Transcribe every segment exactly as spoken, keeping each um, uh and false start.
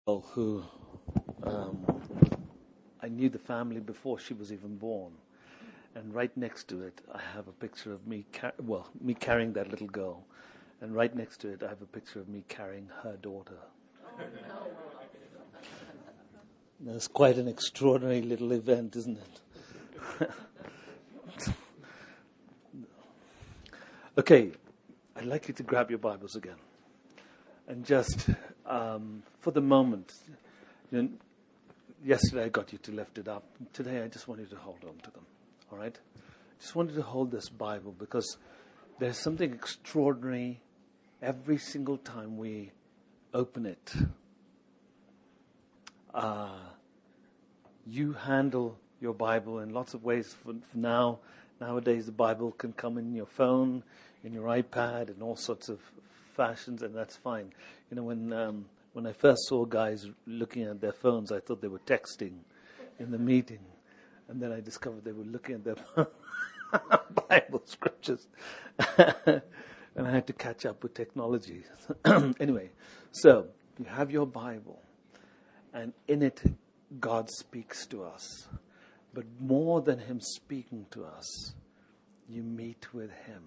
Who um, I knew the family before she was even born, and right next to it I have a picture of me, car- well, me carrying that little girl, and right next to it I have a picture of me carrying her daughter. That's quite an extraordinary little event, isn't it? Okay, I'd like you to grab your Bibles again, and just um, for the moment. You know, yesterday I got you to lift it up. Today I just want you to hold on to them. All right? Just want you to hold this Bible because there's something extraordinary every single time we open it. Uh, you handle your Bible in lots of ways. For, for now, nowadays the Bible can come in your phone, in your iPad, in all sorts of fashions, and that's fine. You know, when um, when I first saw guys looking at their phones, I thought they were texting in the meeting, and then I discovered they were looking at their Bible scriptures, and I had to catch up with technology. Anyway, so you have your Bible, and in it, God speaks to us. But more than Him speaking to us, you meet with Him.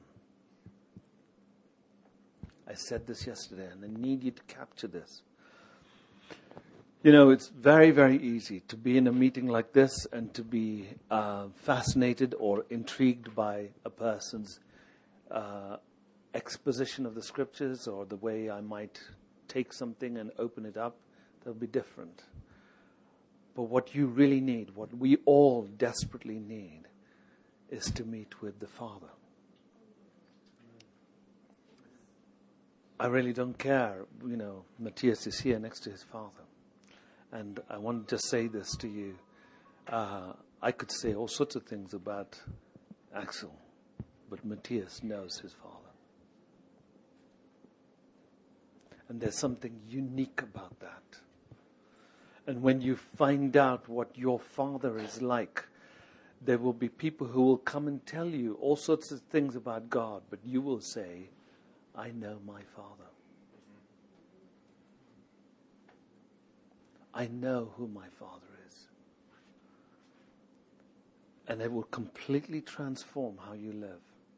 I said this yesterday, and I need you to capture this. You know, it's very, very easy to be in a meeting like this and to be uh, fascinated or intrigued by a person's uh, exposition of the scriptures, or the way I might take something and open it up. They'll be different. But what you really need, what we all desperately need, is to meet with the Father. I really don't care, you know, Matthias is here next to his father. And I want to just say this to you. Uh, I could say all sorts of things about Axel, but Matthias knows his father. And there's something unique about that. And when you find out what your father is like, there will be people who will come and tell you all sorts of things about God, but you will say, I know my Father. I know who my Father is. And it will completely transform how you live.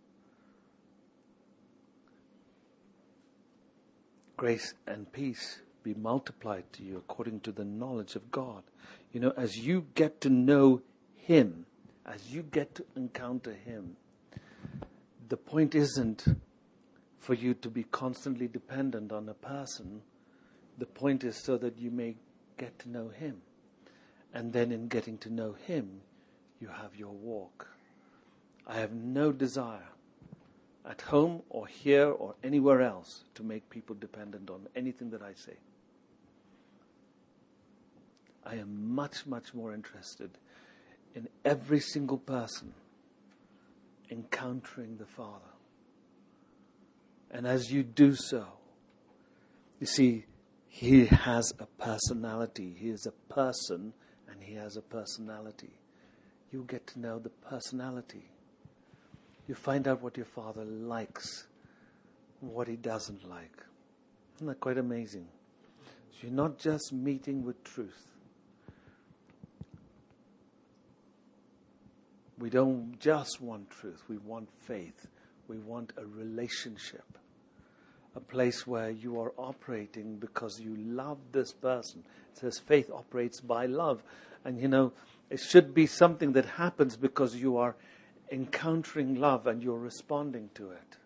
Grace and peace be multiplied to you according to the knowledge of God. You know, as you get to know Him, as you get to encounter Him, the point isn't for you to be constantly dependent on a person. The point is so that you may get to know Him. And then in getting to know Him, you have your walk. I have no desire at home or here or anywhere else to make people dependent on anything that I say. I am much, much more interested in every single person encountering the Father. And as you do so, you see, He has a personality. He is a person, and He has a personality. You get to know the personality. You find out what your Father likes, what He doesn't like. Isn't that quite amazing? So you're not just meeting with truth. We don't just want truth. We want faith. We want a relationship. A place where you are operating because you love this person. It says faith operates by love. And you know, it should be something that happens because you are encountering love and you're responding to it.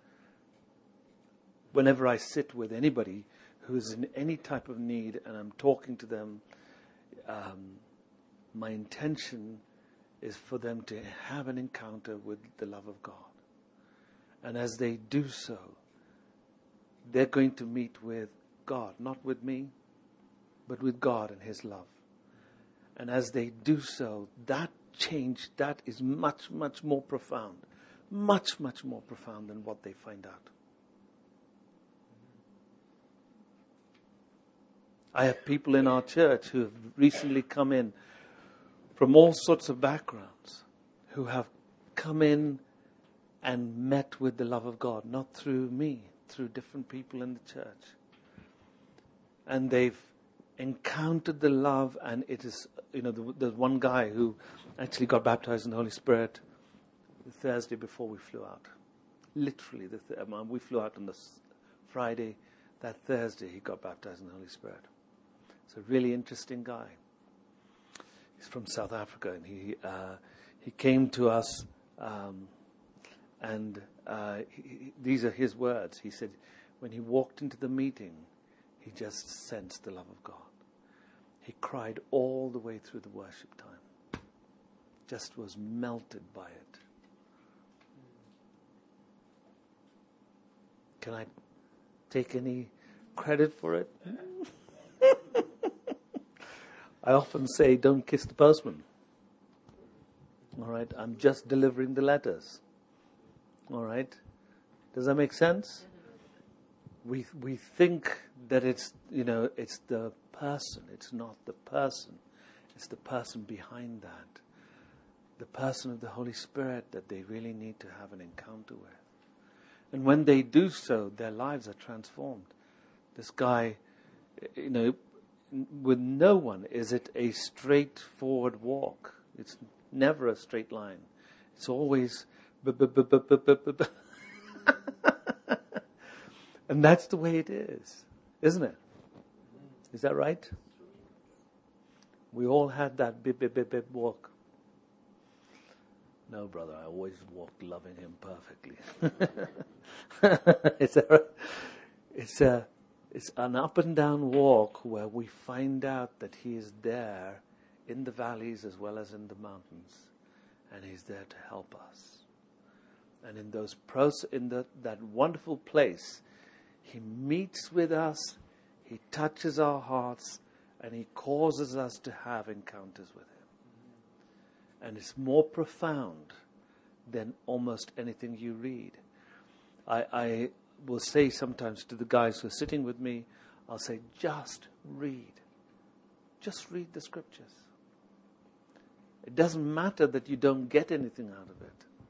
Whenever I sit with anybody who's in any type of need and I'm talking to them, um, my intention is for them to have an encounter with the love of God. And as they do so, they're going to meet with God, not with me, but with God and His love. And as they do so, that change, that is much, much more profound. Much, much more profound than what they find out. I have people in our church who have recently come in from all sorts of backgrounds, who have come in and met with the love of God, not through me, through different people in the church. And they've encountered the love, and it is, you know, the, there's one guy who actually got baptized in the Holy Spirit the Thursday before we flew out. Literally, the th- um, we flew out on the s- Friday. That Thursday, he got baptized in the Holy Spirit. It's a really interesting guy. He's from South Africa, and he uh, he came to us, um, and uh, he, these are his words. He said, when he walked into the meeting, he just sensed the love of God. He cried all the way through the worship time. Just was melted by it. Can I take any credit for it? I often say, don't kiss the postman. All right? I'm just delivering the letters. All right? Does that make sense? We we think that it's, you know, it's the person. It's not the person. It's the person behind that. The person of the Holy Spirit that they really need to have an encounter with. And when they do so, their lives are transformed. This guy, you know, with no one is it a straightforward walk. It's never a straight line. It's always... And that's the way it is, isn't it? Is that right? We all had that bip, bip, bip, bip walk. No, brother, I always walked loving him perfectly. it's, a, it's, a, it's an up and down walk where we find out that he is there in the valleys as well as in the mountains. And he's there to help us. And in those pros, in the, that wonderful place, he meets with us, he touches our hearts, and he causes us to have encounters with him. And it's more profound than almost anything you read. I, I will say sometimes to the guys who are sitting with me, I'll say, just read. Just read the scriptures. It doesn't matter that you don't get anything out of it.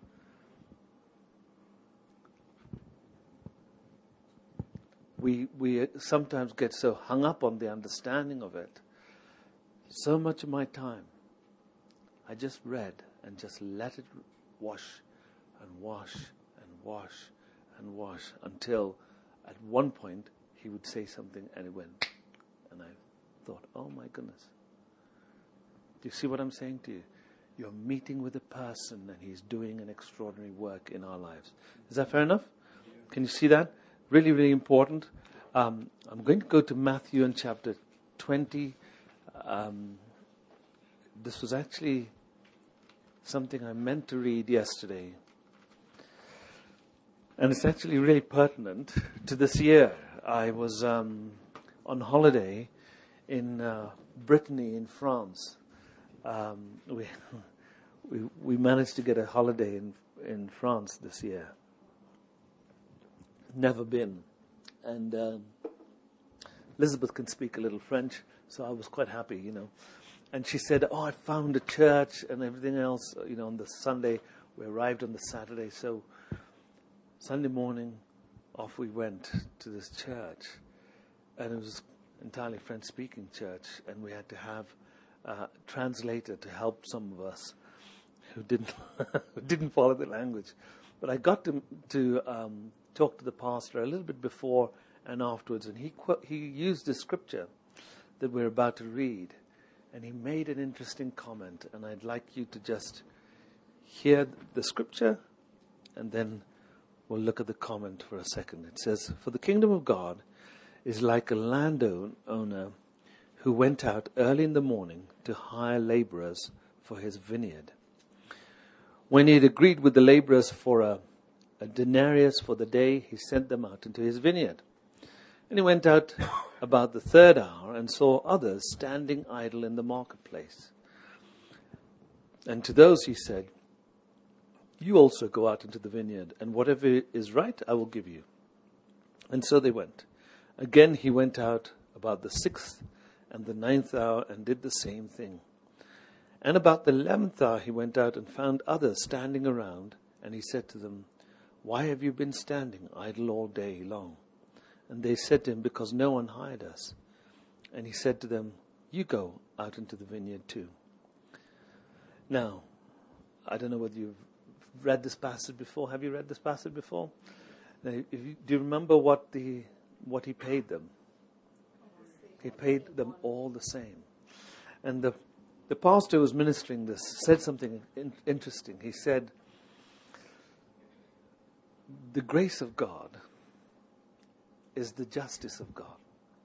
We we sometimes get so hung up on the understanding of it. So much of my time, I just read and just let it wash and wash and wash and wash until at one point he would say something and it went. And I thought, oh my goodness. Do you see what I'm saying to you? You're meeting with a person and he's doing an extraordinary work in our lives. Is that fair enough? Can you see that? Really, really important. Um, I'm going to go to Matthew in chapter twenty. Um, this was actually something I meant to read yesterday. And it's actually really pertinent to this year. I was um, on holiday in uh, Brittany in France. Um, we, we we managed to get a holiday in in France this year. Never been. And um, Elizabeth can speak a little French, so I was quite happy, you know. And she said, oh, I found a church and everything else, you know, on the Sunday. We arrived on the Saturday, so Sunday morning, off we went to this church. And it was entirely French-speaking church, and we had to have a translator to help some of us who didn't who didn't follow the language. But I got to to um, talk to the pastor a little bit before and afterwards, and he qu- he used the scripture that we're about to read, and he made an interesting comment, and I'd like you to just hear the scripture, and then we'll look at the comment for a second. It says, "For the kingdom of God is like a landowner who went out early in the morning to hire laborers for his vineyard. When he had agreed with the laborers for a, a denarius for the day, he sent them out into his vineyard. And he went out about the third hour and saw others standing idle in the marketplace. And to those he said, 'You also go out into the vineyard, and whatever is right I will give you.' And so they went. Again he went out about the sixth and the ninth hour and did the same thing. And about the eleventh hour he went out and found others standing around, and he said to them, 'Why have you been standing idle all day long?' And they said to him, 'Because no one hired us.' And he said to them, you go out into the vineyard too. Now, I don't know whether you've read this passage before. Have you read this passage before? Now, if you, do you remember what the what he paid them? He paid them all the same. And the the pastor who was ministering this said something in, interesting. He said, the grace of God is the justice of God.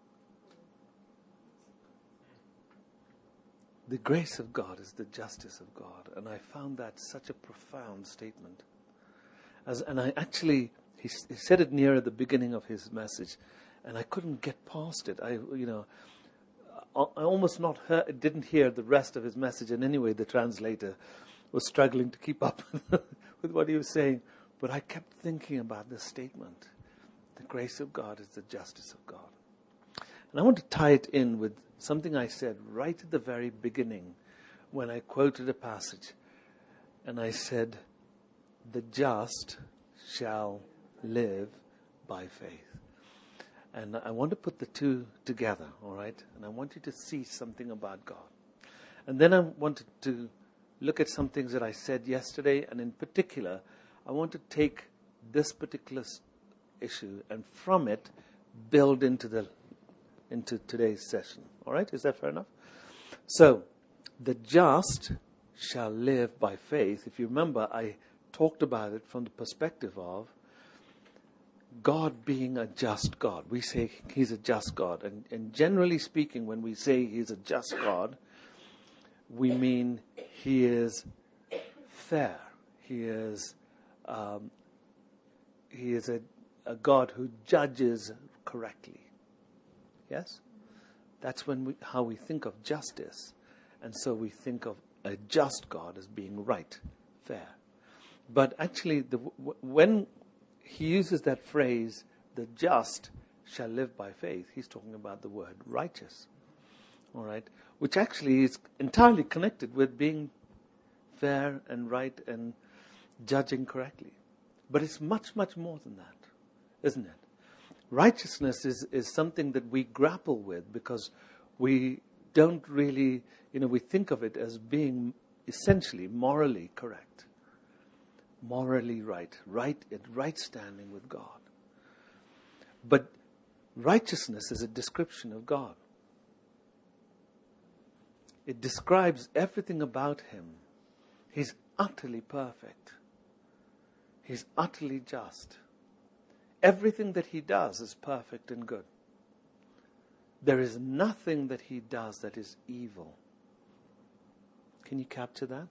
The grace of God is the justice of God. And I found that such a profound statement. As, and I actually, he, he said it near the beginning of his message, and I couldn't get past it. I, you know, I, I almost not heard, didn't hear the rest of his message. And anyway, the translator was struggling to keep up with what he was saying. But I kept thinking about this statement. The grace of God is the justice of God. And I want to tie it in with something I said right at the very beginning when I quoted a passage. And I said, the just shall live by faith. And I want to put the two together, all right? And I want you to see something about God. And then I wanted to look at some things that I said yesterday. And in particular, I want to take this particular issue and from it build into the into today's session. All right? Is that fair enough? So, the just shall live by faith. If you remember, I talked about it from the perspective of God being a just God. We say he's a just God. And, and generally speaking, when we say he's a just God, we mean he is fair. He is um, he is a, a God who judges correctly. Yes? That's when we, how we think of justice. And so we think of a just God as being right, fair. But actually, the, when he uses that phrase, the just shall live by faith, he's talking about the word righteous. All right? Which actually is entirely connected with being fair and right and judging correctly. But it's much, much more than that, isn't it? Righteousness is, is something that we grapple with because we don't really, you know, we think of it as being essentially morally correct. Morally right. Right at right standing with God. But righteousness is a description of God. It describes everything about him. He's utterly perfect. He's utterly just. Everything that he does is perfect and good. There is nothing that he does that is evil. Can you capture that?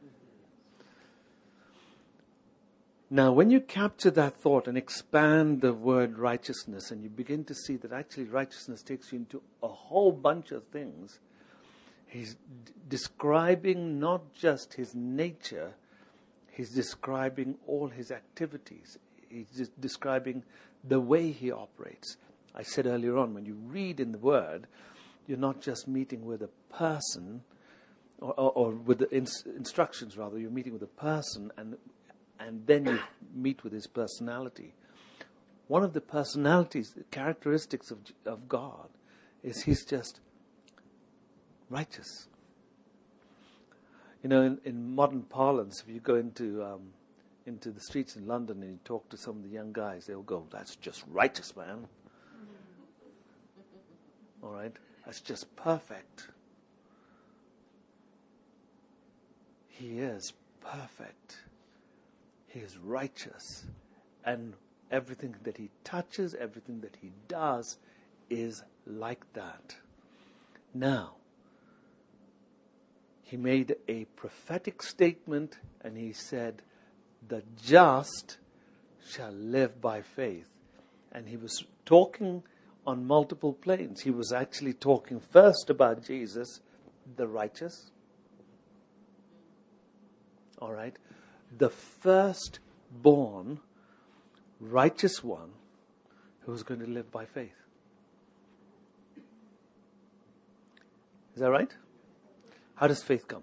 Now, when you capture that thought and expand the word righteousness, and you begin to see that actually righteousness takes you into a whole bunch of things, he's d- describing not just his nature, he's describing all his activities. He's just describing the way he operates. I said earlier on, when you read in the Word, you're not just meeting with a person, or, or, or with the ins- instructions rather, you're meeting with a person and and then you meet with his personality. One of the personalities, the characteristics of, of God is he's just righteous. You know, in, in modern parlance, if you go into um, into the streets in London and you talk to some of the young guys, they'll go, that's just righteous, man. All right? That's just perfect. He is perfect. He is righteous. And everything that he touches, everything that he does is like that. Now, he made a prophetic statement and he said, the just shall live by faith. And he was talking on multiple planes. He was actually talking first about Jesus, the righteous. All right. The firstborn, righteous one who was going to live by faith. Is that right? How does faith come?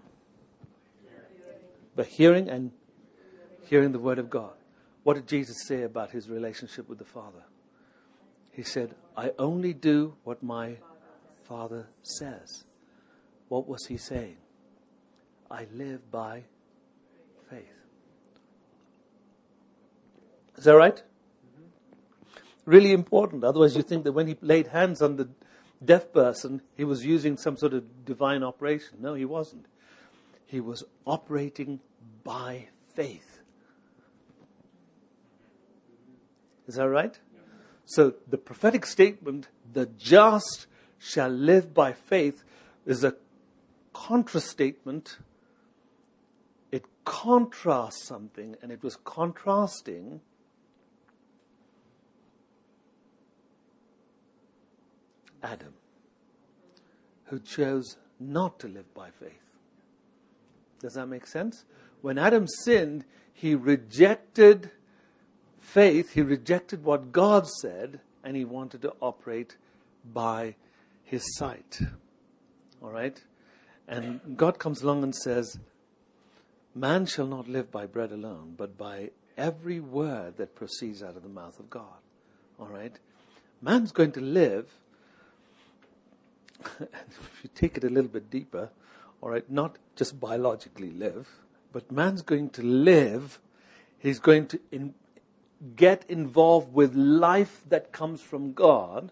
By hearing and hearing the word of God. What did Jesus say about his relationship with the Father? He said, I only do what my Father says. What was he saying? I live by faith. Is that right? Mm-hmm. Really important. Otherwise you think that when he laid hands on the deaf person, he was using some sort of divine operation. No, he wasn't. He was operating by faith. Is that right? Yeah. So the prophetic statement, the just shall live by faith, is a contra statement. It contrasts something, and it was contrasting Adam, who chose not to live by faith. Does that make sense? When Adam sinned, he rejected faith, he rejected what God said, and he wanted to operate by his sight. All right? And God comes along and says, man shall not live by bread alone, but by every word that proceeds out of the mouth of God. All right? Man's going to live, if you take it a little bit deeper, all right, not just biologically live, but man's going to live, he's going to in, get involved with life that comes from God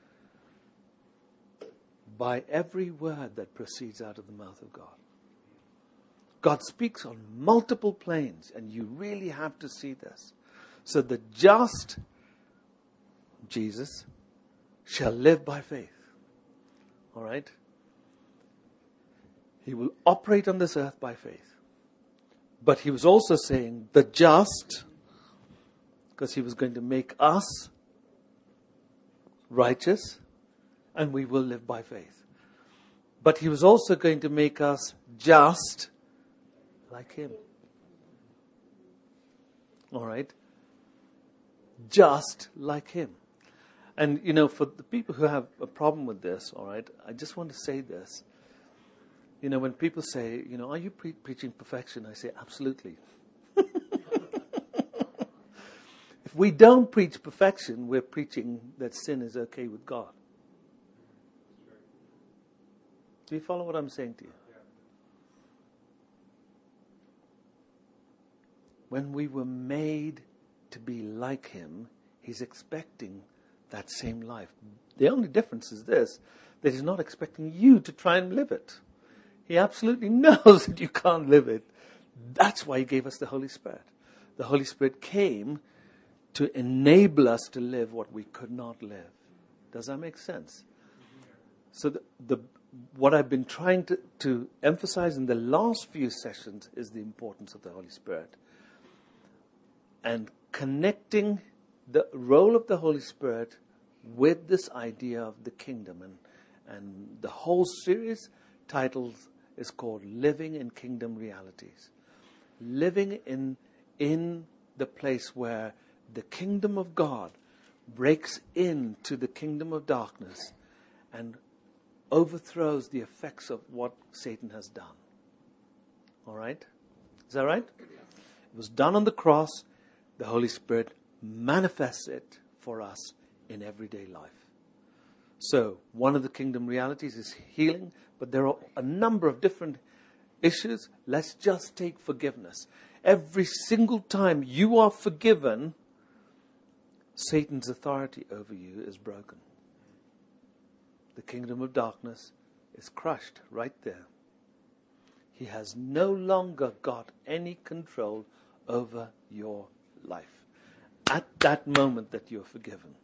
by every word that proceeds out of the mouth of God. God speaks on multiple planes, and you really have to see this. So the just, Jesus, shall live by faith. All right? He will operate on this earth by faith. But he was also saying the just, because he was going to make us righteous, and we will live by faith. But he was also going to make us just like him. All right? Just like him. And, you know, for the people who have a problem with this, all right, I just want to say this. You know, when people say, you know, are you pre- preaching perfection? I say, absolutely. If we don't preach perfection, we're preaching that sin is okay with God. Do you follow what I'm saying to you? When we were made to be like him, he's expecting that same life. The only difference is this, that he's not expecting you to try and live it. He absolutely knows that you can't live it. That's why he gave us the Holy Spirit. The Holy Spirit came to enable us to live what we could not live. Does that make sense? So the, the what I've been trying to, to emphasize in the last few sessions is the importance of the Holy Spirit. And connecting the role of the Holy Spirit with this idea of the kingdom. And, and the whole series title is called Living in Kingdom Realities. Living in, in the place where the kingdom of God breaks into the kingdom of darkness and overthrows the effects of what Satan has done. All right? Is that right? It was done on the cross. The Holy Spirit manifests it for us in everyday life. So, one of the kingdom realities is healing, but there are a number of different issues. Let's just take forgiveness. Every single time you are forgiven, Satan's authority over you is broken. The kingdom of darkness is crushed right there. He has no longer got any control over your life. At that moment that you're forgiven.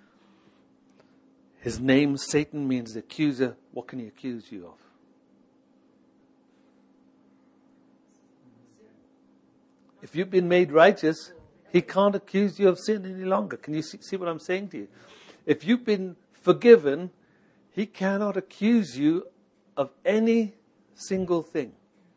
His name, Satan, means the accuser. What can he accuse you of? If you've been made righteous, he can't accuse you of sin any longer. Can you see, see what I'm saying to you? If you've been forgiven, he cannot accuse you of any single thing.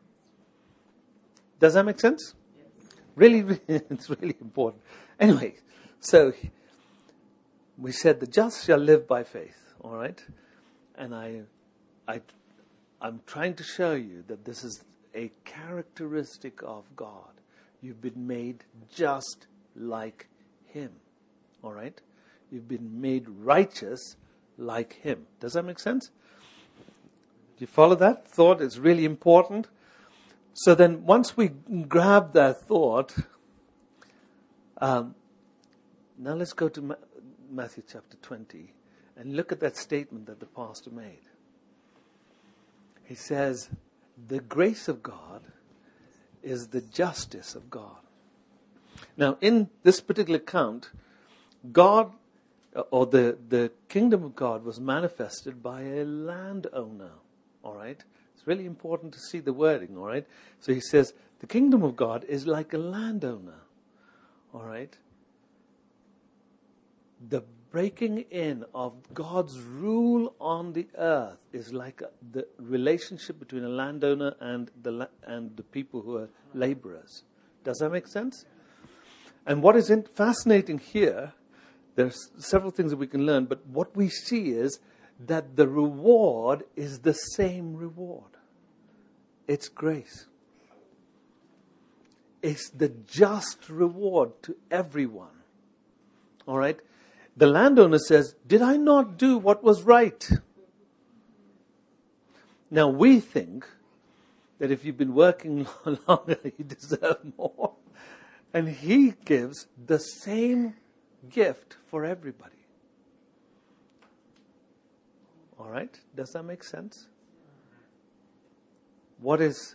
Does that make sense? Really, really it's really important. Anyway, so we said the just shall live by faith, all right? And I, I, I'm trying to show you that this is a characteristic of God. You've been made just like him, all right? You've been made righteous like him. Does that make sense? Do you follow that thought? It's really important. So then once we grab that thought, um, now let's go to Ma- Matthew chapter twenty and look at that statement that the pastor made. He says, the grace of God is the justice of God. Now, in this particular account, God, or the, the kingdom of God was manifested by a landowner, all right? It's really important to see the wording, all right? So he says, the kingdom of God is like a landowner, all right? The breaking in of God's rule on the earth is like a, the relationship between a landowner and the la- and the people who are laborers. Does that make sense? And what is in, fascinating here, there's several things that we can learn, but what we see is that the reward is the same reward. It's grace. It's the just reward to everyone. All right? The landowner says, did I not do what was right? Now we think that if you've been working longer, you deserve more. And he gives the same gift for everybody. All right? Does that make sense? What is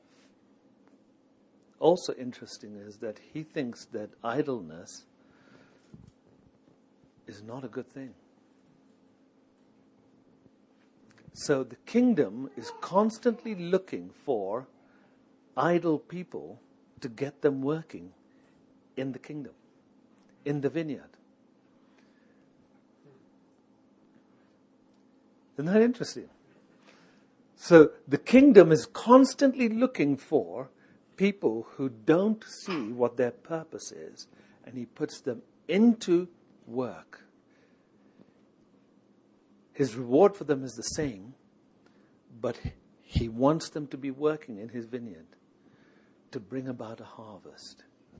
also interesting is that he thinks that idleness is not a good thing. So the kingdom is constantly looking for idle people to get them working in the kingdom, in the vineyard. Isn't that interesting? So the kingdom is constantly looking for people who don't see what their purpose is, and he puts them into work. His reward for them is the same, but he wants them to be working in his vineyard to bring about a harvest.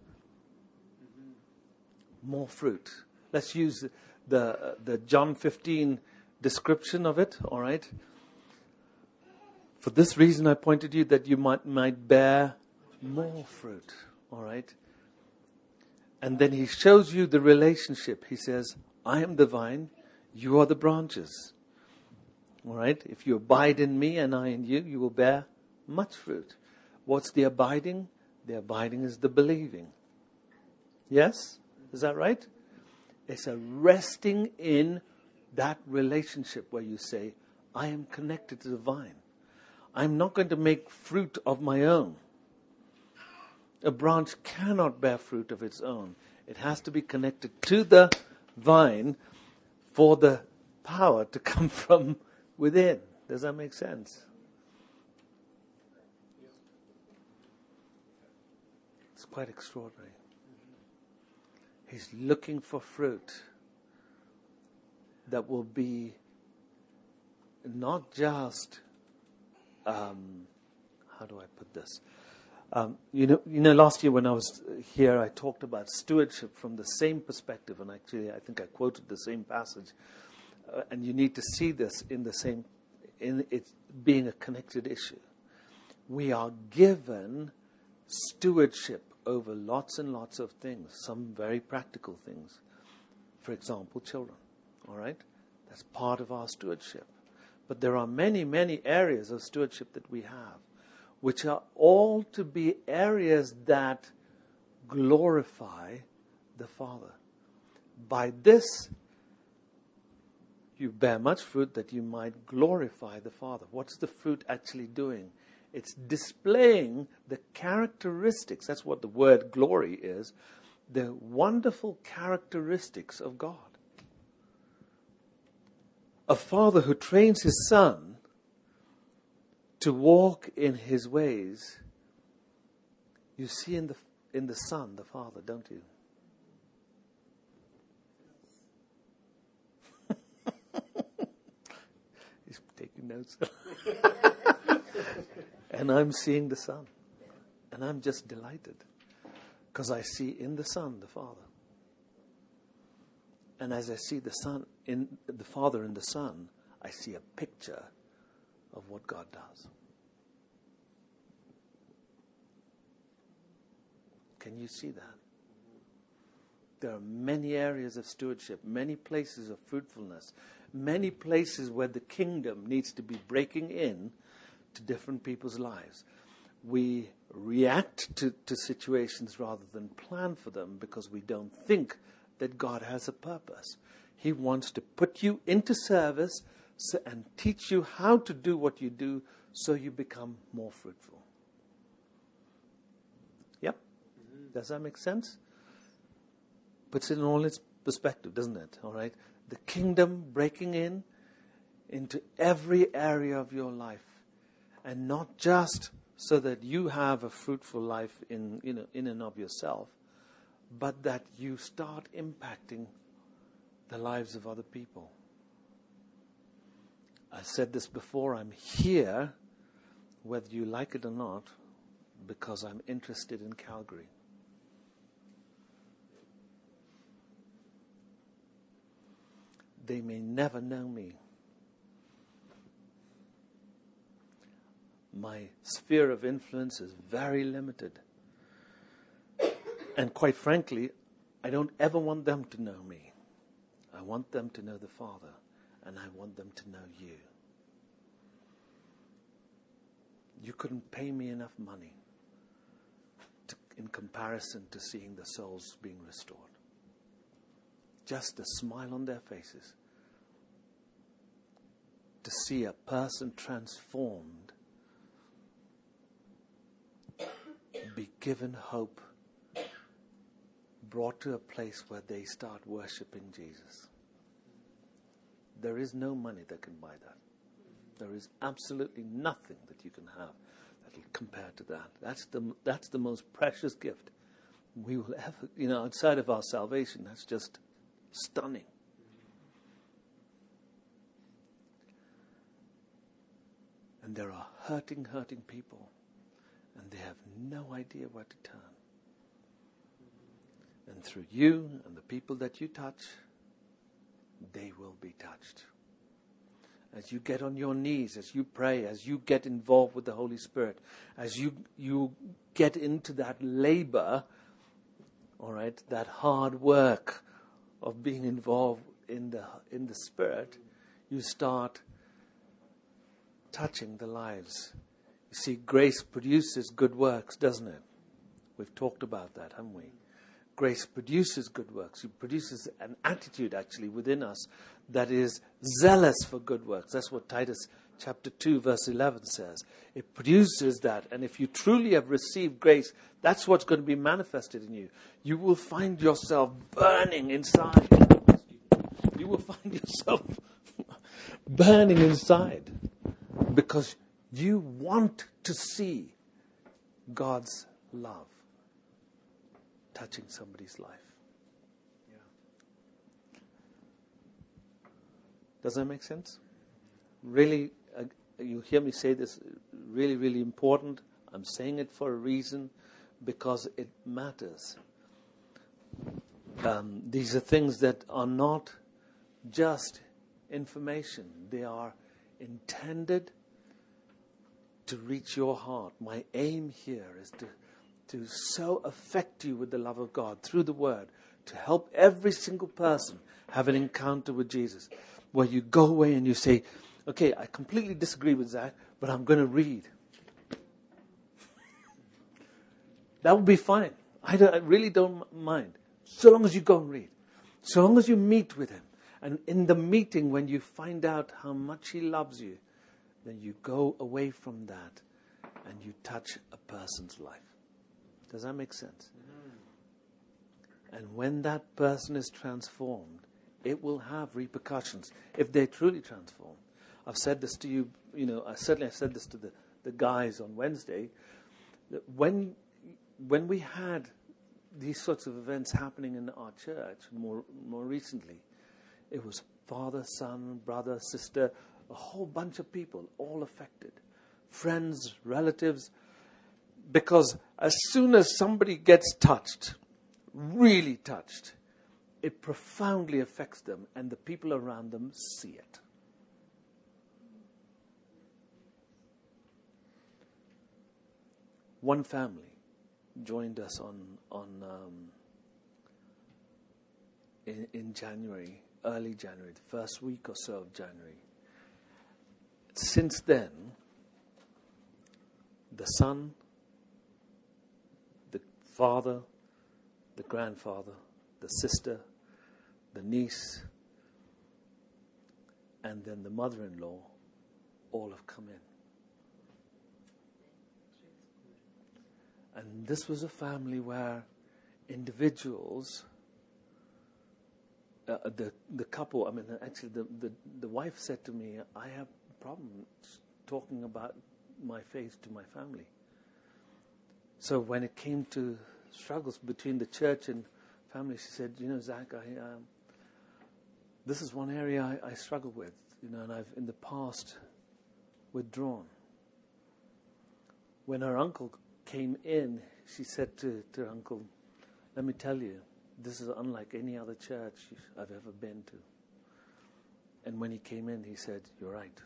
More fruit. Let's use the the John fifteen description of it, all right? For this reason I pointed you that you might might bear more fruit, all right? And then he shows you the relationship. He says, I am the vine, you are the branches. All right? If you abide in me and I in you, you will bear much fruit. What's the abiding? The abiding is the believing. Yes? Is that right? It's a resting in that relationship where you say, I am connected to the vine. I'm not going to make fruit of my own. A branch cannot bear fruit of its own. It has to be connected to the vine for the power to come from within. Does that make sense? It's quite extraordinary. He's looking for fruit that will be not just, um, how do I put this? Um, you know, you know, last year when I was here, I talked about stewardship from the same perspective, and actually, I think I quoted the same passage. Uh, and you need to see this in the same, in it being a connected issue. We are given stewardship over lots and lots of things, some very practical things. For example, children. All right, that's part of our stewardship. But there are many, many areas of stewardship that we have, which are all to be areas that glorify the Father. By this, you bear much fruit that you might glorify the Father. What's the fruit actually doing? It's displaying the characteristics. That's what the word glory is. The wonderful characteristics of God. A father who trains his son to walk in his ways, you see in the in the son, the Father, don't you? He's taking notes. And I'm seeing the Son. And I'm just delighted. Because I see in the Son the Father. And as I see the Son, in the Father and the Son, I see a picture of what God does. Can you see that? There are many areas of stewardship, many places of fruitfulness, many places where the kingdom needs to be breaking in to different people's lives. We react to, to situations rather than plan for them because we don't think that God has a purpose. He wants to put you into service so, and teach you how to do what you do so you become more fruitful. Yep. Mm-hmm. Does that make sense? Puts it in all its perspective, doesn't it? All right. The kingdom breaking in into every area of your life, and not just so that you have a fruitful life in, you know, in and of yourself, but that you start impacting the lives of other people. I said this before, I'm here, whether you like it or not, because I'm interested in Calgary. They may never know me. My sphere of influence is very limited. And quite frankly, I don't ever want them to know me. I want them to know the Father, and I want them to know you. You couldn't pay me enough money to, in comparison to seeing the souls being restored. Just a smile on their faces. To see a person transformed, be given hope, brought to a place where they start worshiping Jesus. There is no money that can buy that. There is absolutely nothing that you can have that will compare to that. That's the that's the most precious gift we will ever, you know, outside of our salvation. That's just stunning. And there are hurting, hurting people, and they have no idea where to turn. And through you and the people that you touch, they will be touched. As you get on your knees, as you pray, as you get involved with the Holy Spirit, as you you get into that labor, all right, that hard work of being involved in the in the Spirit, you start touching the lives. You see, grace produces good works, doesn't it? We've talked about that, haven't we? Grace produces good works. It produces an attitude, actually, within us that is zealous for good works. That's what Titus chapter two, verse eleven says. It produces that. And if you truly have received grace, that's what's going to be manifested in you. You will find yourself burning inside. You will find yourself burning inside because you want to see God's love touching somebody's life. Yeah. Does that make sense? Really, uh, you hear me say this, really, really important. I'm saying it for a reason, because it matters. Um, these are things that are not just information. They are intended to reach your heart. My aim here is to to so affect you with the love of God through the Word, to help every single person have an encounter with Jesus, where you go away and you say, okay, I completely disagree with Zach, but I'm going to read. That would be fine. I, don't, I really don't mind, so long as you go and read. So long as you meet with Him. And in the meeting, when you find out how much He loves you, then you go away from that and you touch a person's life. Does that make sense? Mm-hmm. And when that person is transformed, it will have repercussions if they're truly transformed. I've said this to you, you know, I certainly I said this to the, the guys on Wednesday, that when when we had these sorts of events happening in our church more more recently, it was father, son, brother, sister, a whole bunch of people, all affected. Friends, relatives. Because as soon as somebody gets touched, really touched, it profoundly affects them, and the people around them see it. One family joined us on on um, in, in January, early January, the first week or so of January. Since then, the son, the father, the grandfather, the sister, the niece, and then the mother-in-law all have come in. And this was a family where individuals, uh, the the couple, I mean, actually the, the, the wife said to me, I have problems talking about my faith to my family. So when it came to struggles between the church and family, she said, you know, Zach, I, um, this is one area I, I struggle with, you know, and I've in the past withdrawn. When her uncle came in, she said to, to her uncle, let me tell you, this is unlike any other church I've ever been to. And when he came in, he said, you're right.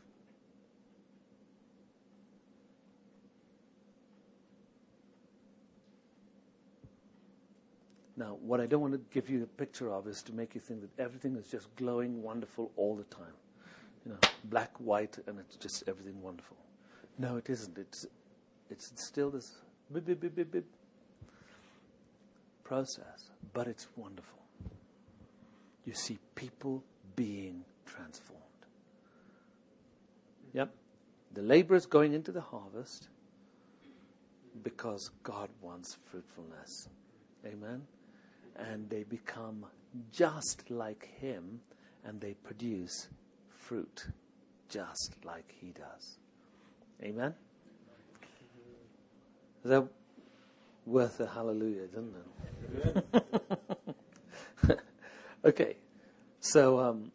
Now, what I don't want to give you a picture of is to make you think that everything is just glowing, wonderful all the time. You know, black, white, and it's just everything wonderful. No, it isn't. It's it's still this bip, bip, bip, bip, bip process, but it's wonderful. You see people being transformed. Yep. The laborers going into the harvest because God wants fruitfulness. Amen? And they become just like Him, and they produce fruit just like He does. Amen? Is that worth a hallelujah, isn't it? Okay, so um,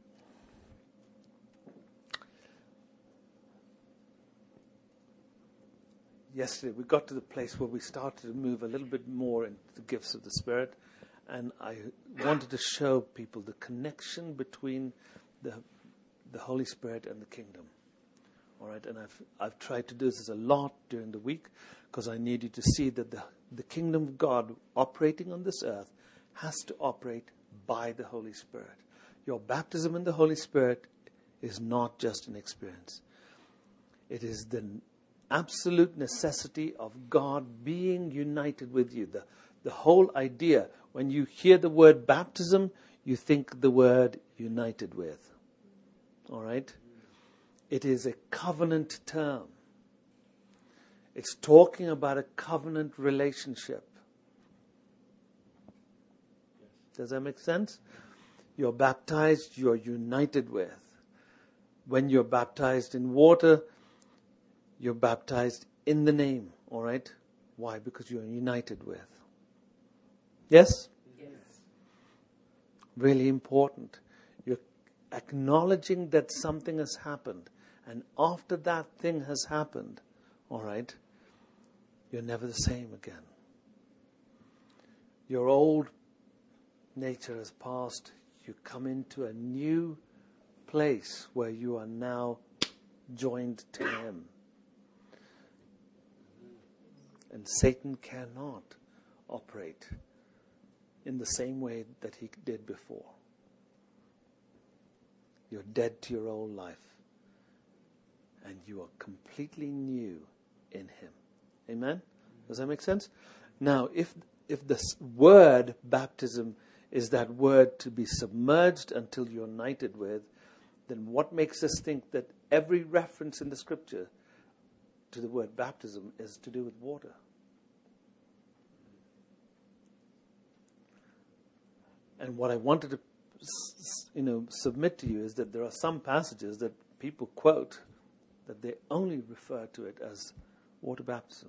yesterday we got to the place where we started to move a little bit more into the gifts of the Spirit, and I wanted to show people the connection between the the Holy Spirit and the kingdom. All right, and I've I've tried to do this a lot during the week because I need you to see that the the kingdom of God operating on this earth has to operate by the Holy Spirit. Your baptism in the Holy Spirit is not just an experience. It is the absolute necessity of God being united with you. The, the whole idea, when you hear the word baptism, you think the word united with. All right? It is a covenant term. It's talking about a covenant relationship. Does that make sense? You're baptized, you're united with. When you're baptized in water, you're baptized in the name, all right? Why? Because you're united with. Yes? Yes. Really important. You're acknowledging that something has happened. And after that thing has happened, all right, you're never the same again. Your old nature has passed. You come into a new place where you are now joined to Him. And Satan cannot operate in the same way that he did before. You're dead to your old life. And you are completely new in Him. Amen? Does that make sense? Now, if if the word baptism is that word to be submerged until you're united with, then what makes us think that every reference in the Scripture to the word baptism is to do with water? And what I wanted to, you know, submit to you is that there are some passages that people quote that they only refer to it as water baptism.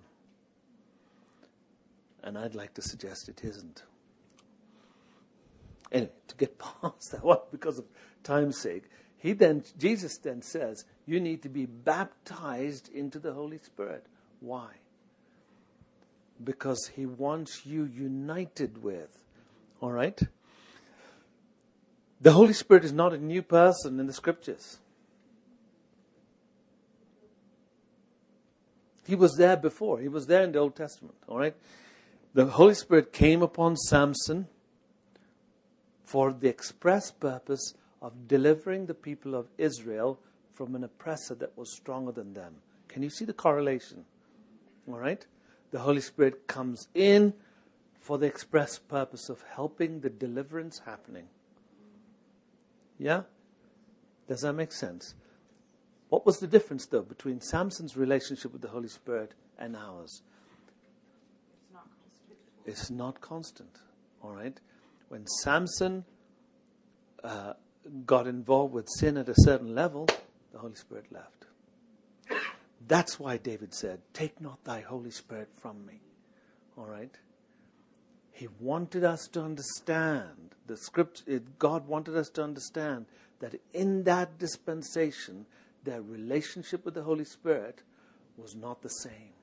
And I'd like to suggest it isn't. Anyway, to get past that one, because of time's sake, he then Jesus then says, you need to be baptized into the Holy Spirit. Why? Because He wants you united with. All right? The Holy Spirit is not a new person in the Scriptures. He was there before. He was there in the Old Testament. All right? The Holy Spirit came upon Samson for the express purpose of delivering the people of Israel from an oppressor that was stronger than them. Can you see the correlation? All right? The Holy Spirit comes in for the express purpose of helping the deliverance happening. Yeah? Does that make sense? What was the difference, though, between Samson's relationship with the Holy Spirit and ours? It's not constant. It's not constant. All right? When Samson uh, got involved with sin at a certain level, the Holy Spirit left. That's why David said, "Take not thy Holy Spirit from me." All right? He wanted us to understand, the script, it, God wanted us to understand that in that dispensation, their relationship with the Holy Spirit was not the same.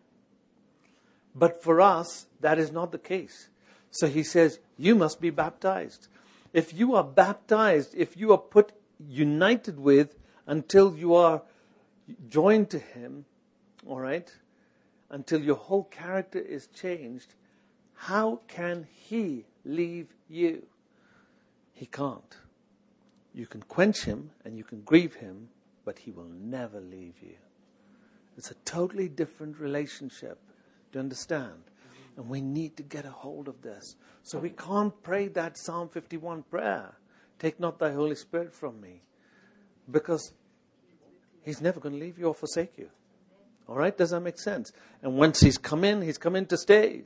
But for us, that is not the case. So he says, you must be baptized. If you are baptized, if you are put united with until you are joined to him, all right, until your whole character is changed, how can he leave you? He can't. You can quench him and you can grieve him, but he will never leave you. It's a totally different relationship. Do you understand? And we need to get a hold of this. So we can't pray that Psalm fifty-one prayer. Take not thy Holy Spirit from me. Because he's never going to leave you or forsake you. All right? Does that make sense? And once he's come in, he's come in to stay.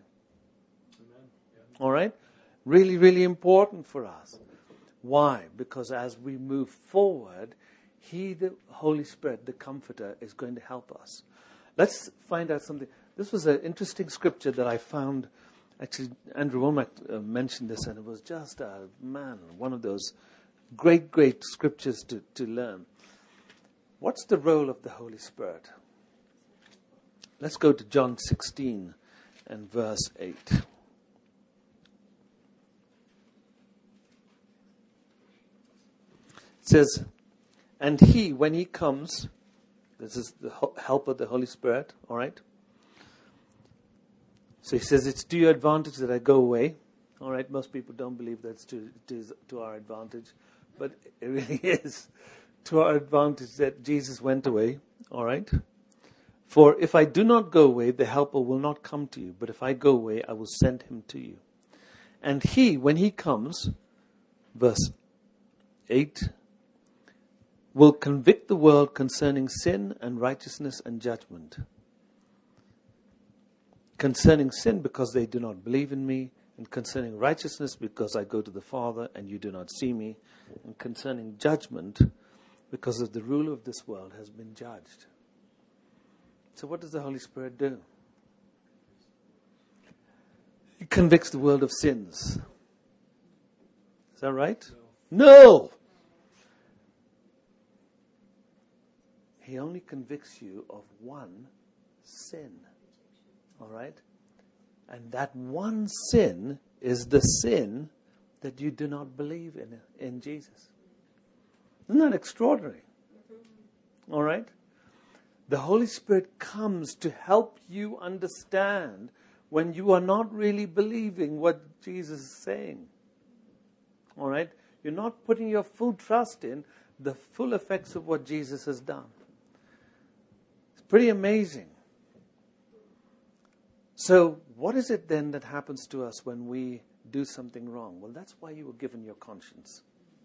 All right? Really, really important for us. Why? Because as we move forward, he, the Holy Spirit, the Comforter, is going to help us. Let's find out something. This was an interesting scripture that I found. Actually, Andrew Womack uh, mentioned this, and it was just, uh, man, one of those great, great scriptures to, to learn. What's the role of the Holy Spirit? Let's go to John sixteen and verse eight. It says, and he, when he comes, this is the help of the Holy Spirit, all right? So he says, it's to your advantage that I go away. All right, most people don't believe that's to, to, to our advantage, but it really is to our advantage that Jesus went away, all right? For if I do not go away, the helper will not come to you, but if I go away, I will send him to you. And he, when he comes, verse eight, will convict the world concerning sin and righteousness and judgment. Concerning sin, because they do not believe in me, and concerning righteousness, because I go to the Father and you do not see me, and concerning judgment, because of the ruler of this world has been judged. So what does the Holy Spirit do? He convicts the world of sins. Is that right? No. no! He only convicts you of one sin. All right? And that one sin is the sin that you do not believe in, in Jesus. Isn't that extraordinary? All right? The Holy Spirit comes to help you understand when you are not really believing what Jesus is saying. All right? You're not putting your full trust in the full effects of what Jesus has done. It's pretty amazing. So what is it then that happens to us when we do something wrong? Well, that's why you were given your conscience.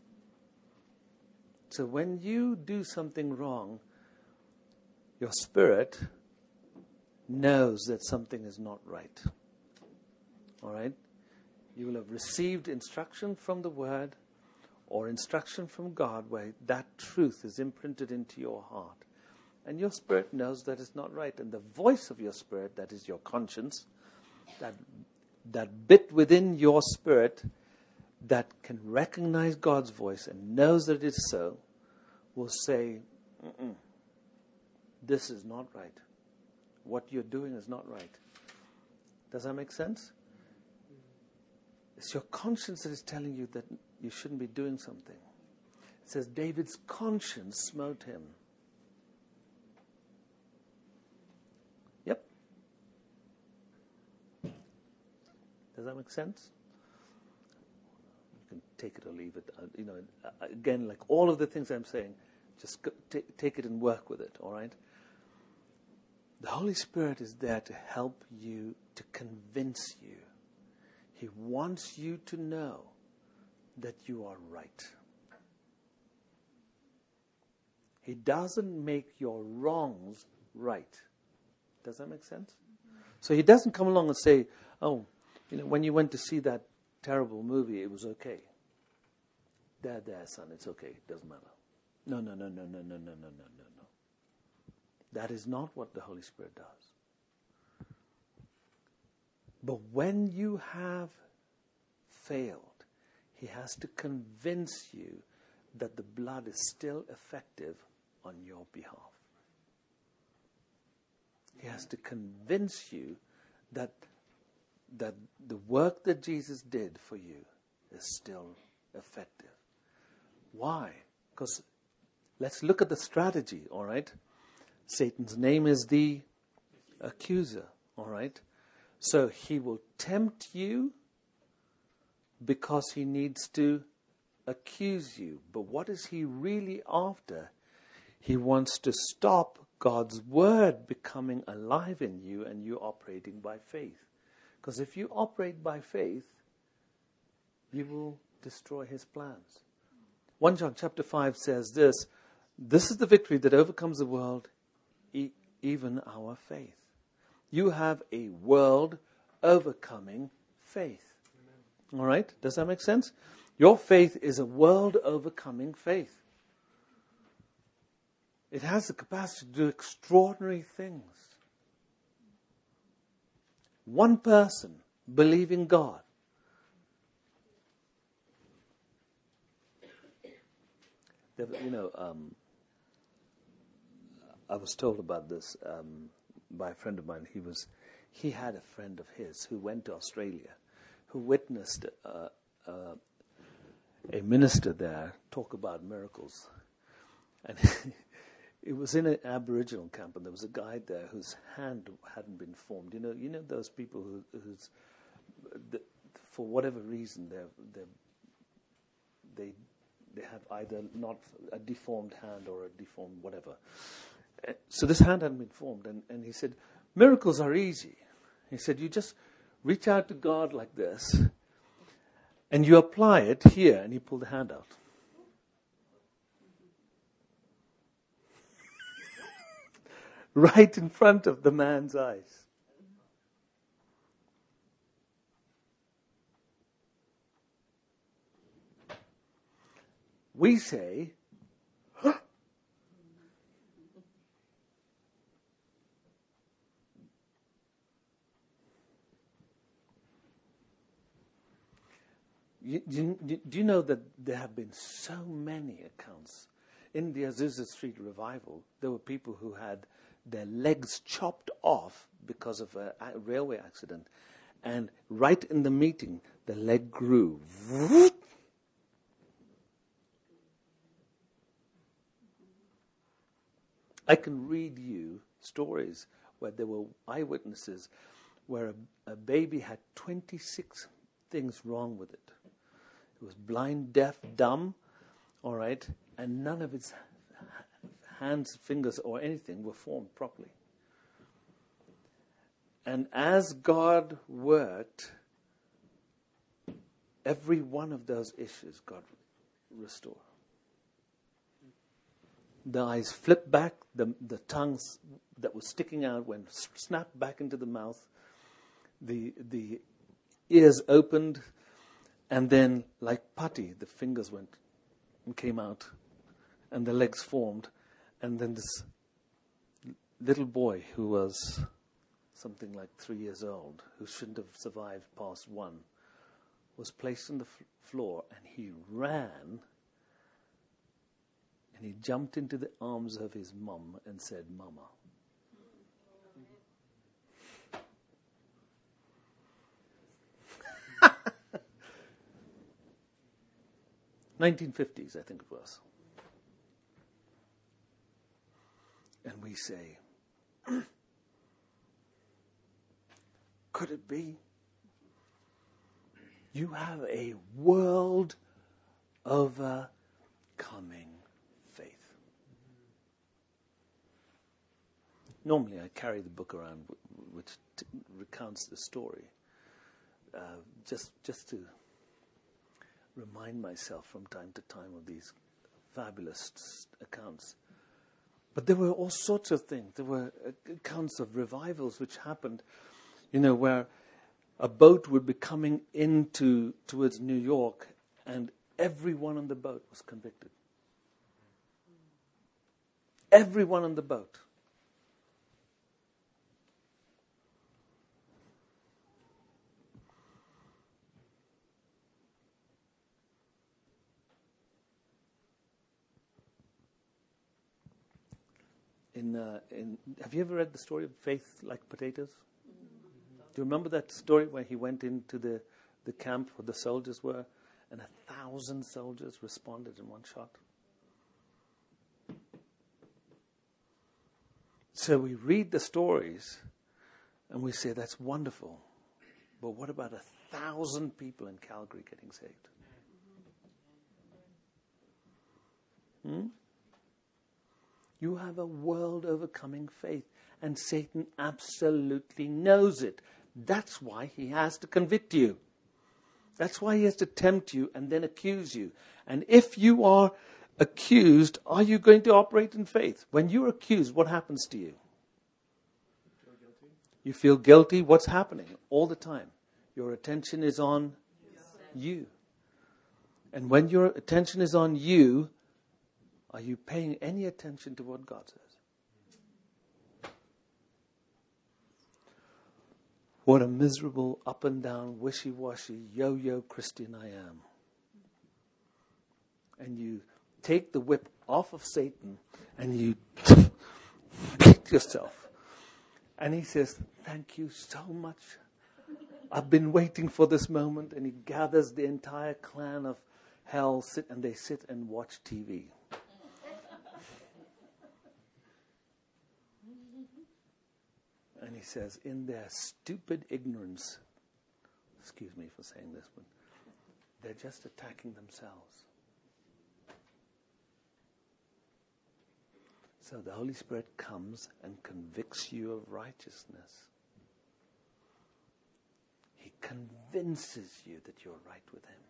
So when you do something wrong, your spirit knows that something is not right. All right? You will have received instruction from the Word or instruction from God where that truth is imprinted into your heart. And your spirit knows that it's not right. And the voice of your spirit, that is your conscience, that, that bit within your spirit that can recognize God's voice and knows that it is so, will say, Mm-mm, this is not right. What you're doing is not right. Does that make sense? It's your conscience that is telling you that you shouldn't be doing something. It says David's conscience smote him. Yep. Does that make sense? You can take it or leave it. Uh, you know, uh, again, like all of the things I'm saying, just go, t- take it and work with it, all right? The Holy Spirit is there to help you, to convince you. He wants you to know that you are right. He doesn't make your wrongs right. Does that make sense? Mm-hmm. So he doesn't come along and say, oh, you know, when you went to see that terrible movie, it was okay. There, there, son, it's okay. It doesn't matter. No, no, no, no, no, no, no, no, no, no, no. That is not what the Holy Spirit does. But when you have failed, he has to convince you that the blood is still effective on your behalf. He has to convince you that that the work that Jesus did for you is still effective. Why? Because let's look at the strategy, all right? Satan's name is the accuser, all right? So he will tempt you because he needs to accuse you. But what is he really after? He wants to stop God's word becoming alive in you and you operating by faith. Because if you operate by faith, you will destroy his plans. First John chapter five says this, this is the victory that overcomes the world, e- even our faith. You have a world overcoming faith. Amen. All right? Does that make sense? Your faith is a world overcoming faith. It has the capacity to do extraordinary things. One person believing God. You know, um, I was told about this um, by a friend of mine. He was, he had a friend of his who went to Australia, who witnessed uh, uh, a minister there talk about miracles, and it was in an Aboriginal camp, and there was a guy there whose hand hadn't been formed. You know, you know those people who, who's, the, for whatever reason, they're, they're, they they have either not a deformed hand or a deformed whatever. So this hand hadn't been formed, and, and he said, miracles are easy. He said, you just reach out to God like this, and you apply it here, and he pulled the hand out. Right in front of the man's eyes. We say, huh? You, you, do you know that there have been so many accounts? In the Azusa Street revival, there were people who had their legs chopped off because of a, a railway accident. And right in the meeting, the leg grew. I can read you stories where there were eyewitnesses where a, a baby had twenty-six things wrong with it. It was blind, deaf, dumb, all right, and none of its hands, fingers, or anything were formed properly. And as God worked, every one of those issues God restored. The eyes flipped back, the, the tongues that was sticking out went snapped back into the mouth, the the ears opened, and then, like putty, the fingers went and came out, and the legs formed, and then this little boy who was something like three years old, who shouldn't have survived past one, was placed on the f- floor, and he ran. And he jumped into the arms of his mum and said, Mama. nineteen fifties, I think it was. we say, could it be? You have a world overcoming faith. Normally I carry the book around which t- recounts the story, uh, just just to remind myself from time to time of these fabulous accounts. But there were all sorts of things. There were accounts of revivals which happened, you know, where a boat would be coming into towards New York and everyone on the boat was convicted. Everyone on the boat. In, uh, in, have you ever read the story of Faith Like Potatoes? Do you remember that story where he went into the, the camp where the soldiers were and a thousand soldiers responded in one shot? So we read the stories and we say that's wonderful. But what about a thousand people in Calgary getting saved? Hmm? You have a world overcoming faith, and Satan absolutely knows it. That's why he has to convict you. That's why he has to tempt you and then accuse you. And if you are accused, are you going to operate in faith? When you're accused, what happens to you? Feel guilty. You feel guilty. What's happening? All the time. Your attention is on Yes. you. And when your attention is on you, are you paying any attention to what God says? What a miserable, up and down, wishy-washy, yo-yo Christian I am. And you take the whip off of Satan and you beat yourself. And he says, thank you so much. I've been waiting for this moment. And he gathers the entire clan of hell, sit and they sit and watch T V. And he says, in their stupid ignorance, excuse me for saying this, but they're just attacking themselves. So the Holy Spirit comes and convicts you of righteousness. He convinces you that you're right with Him.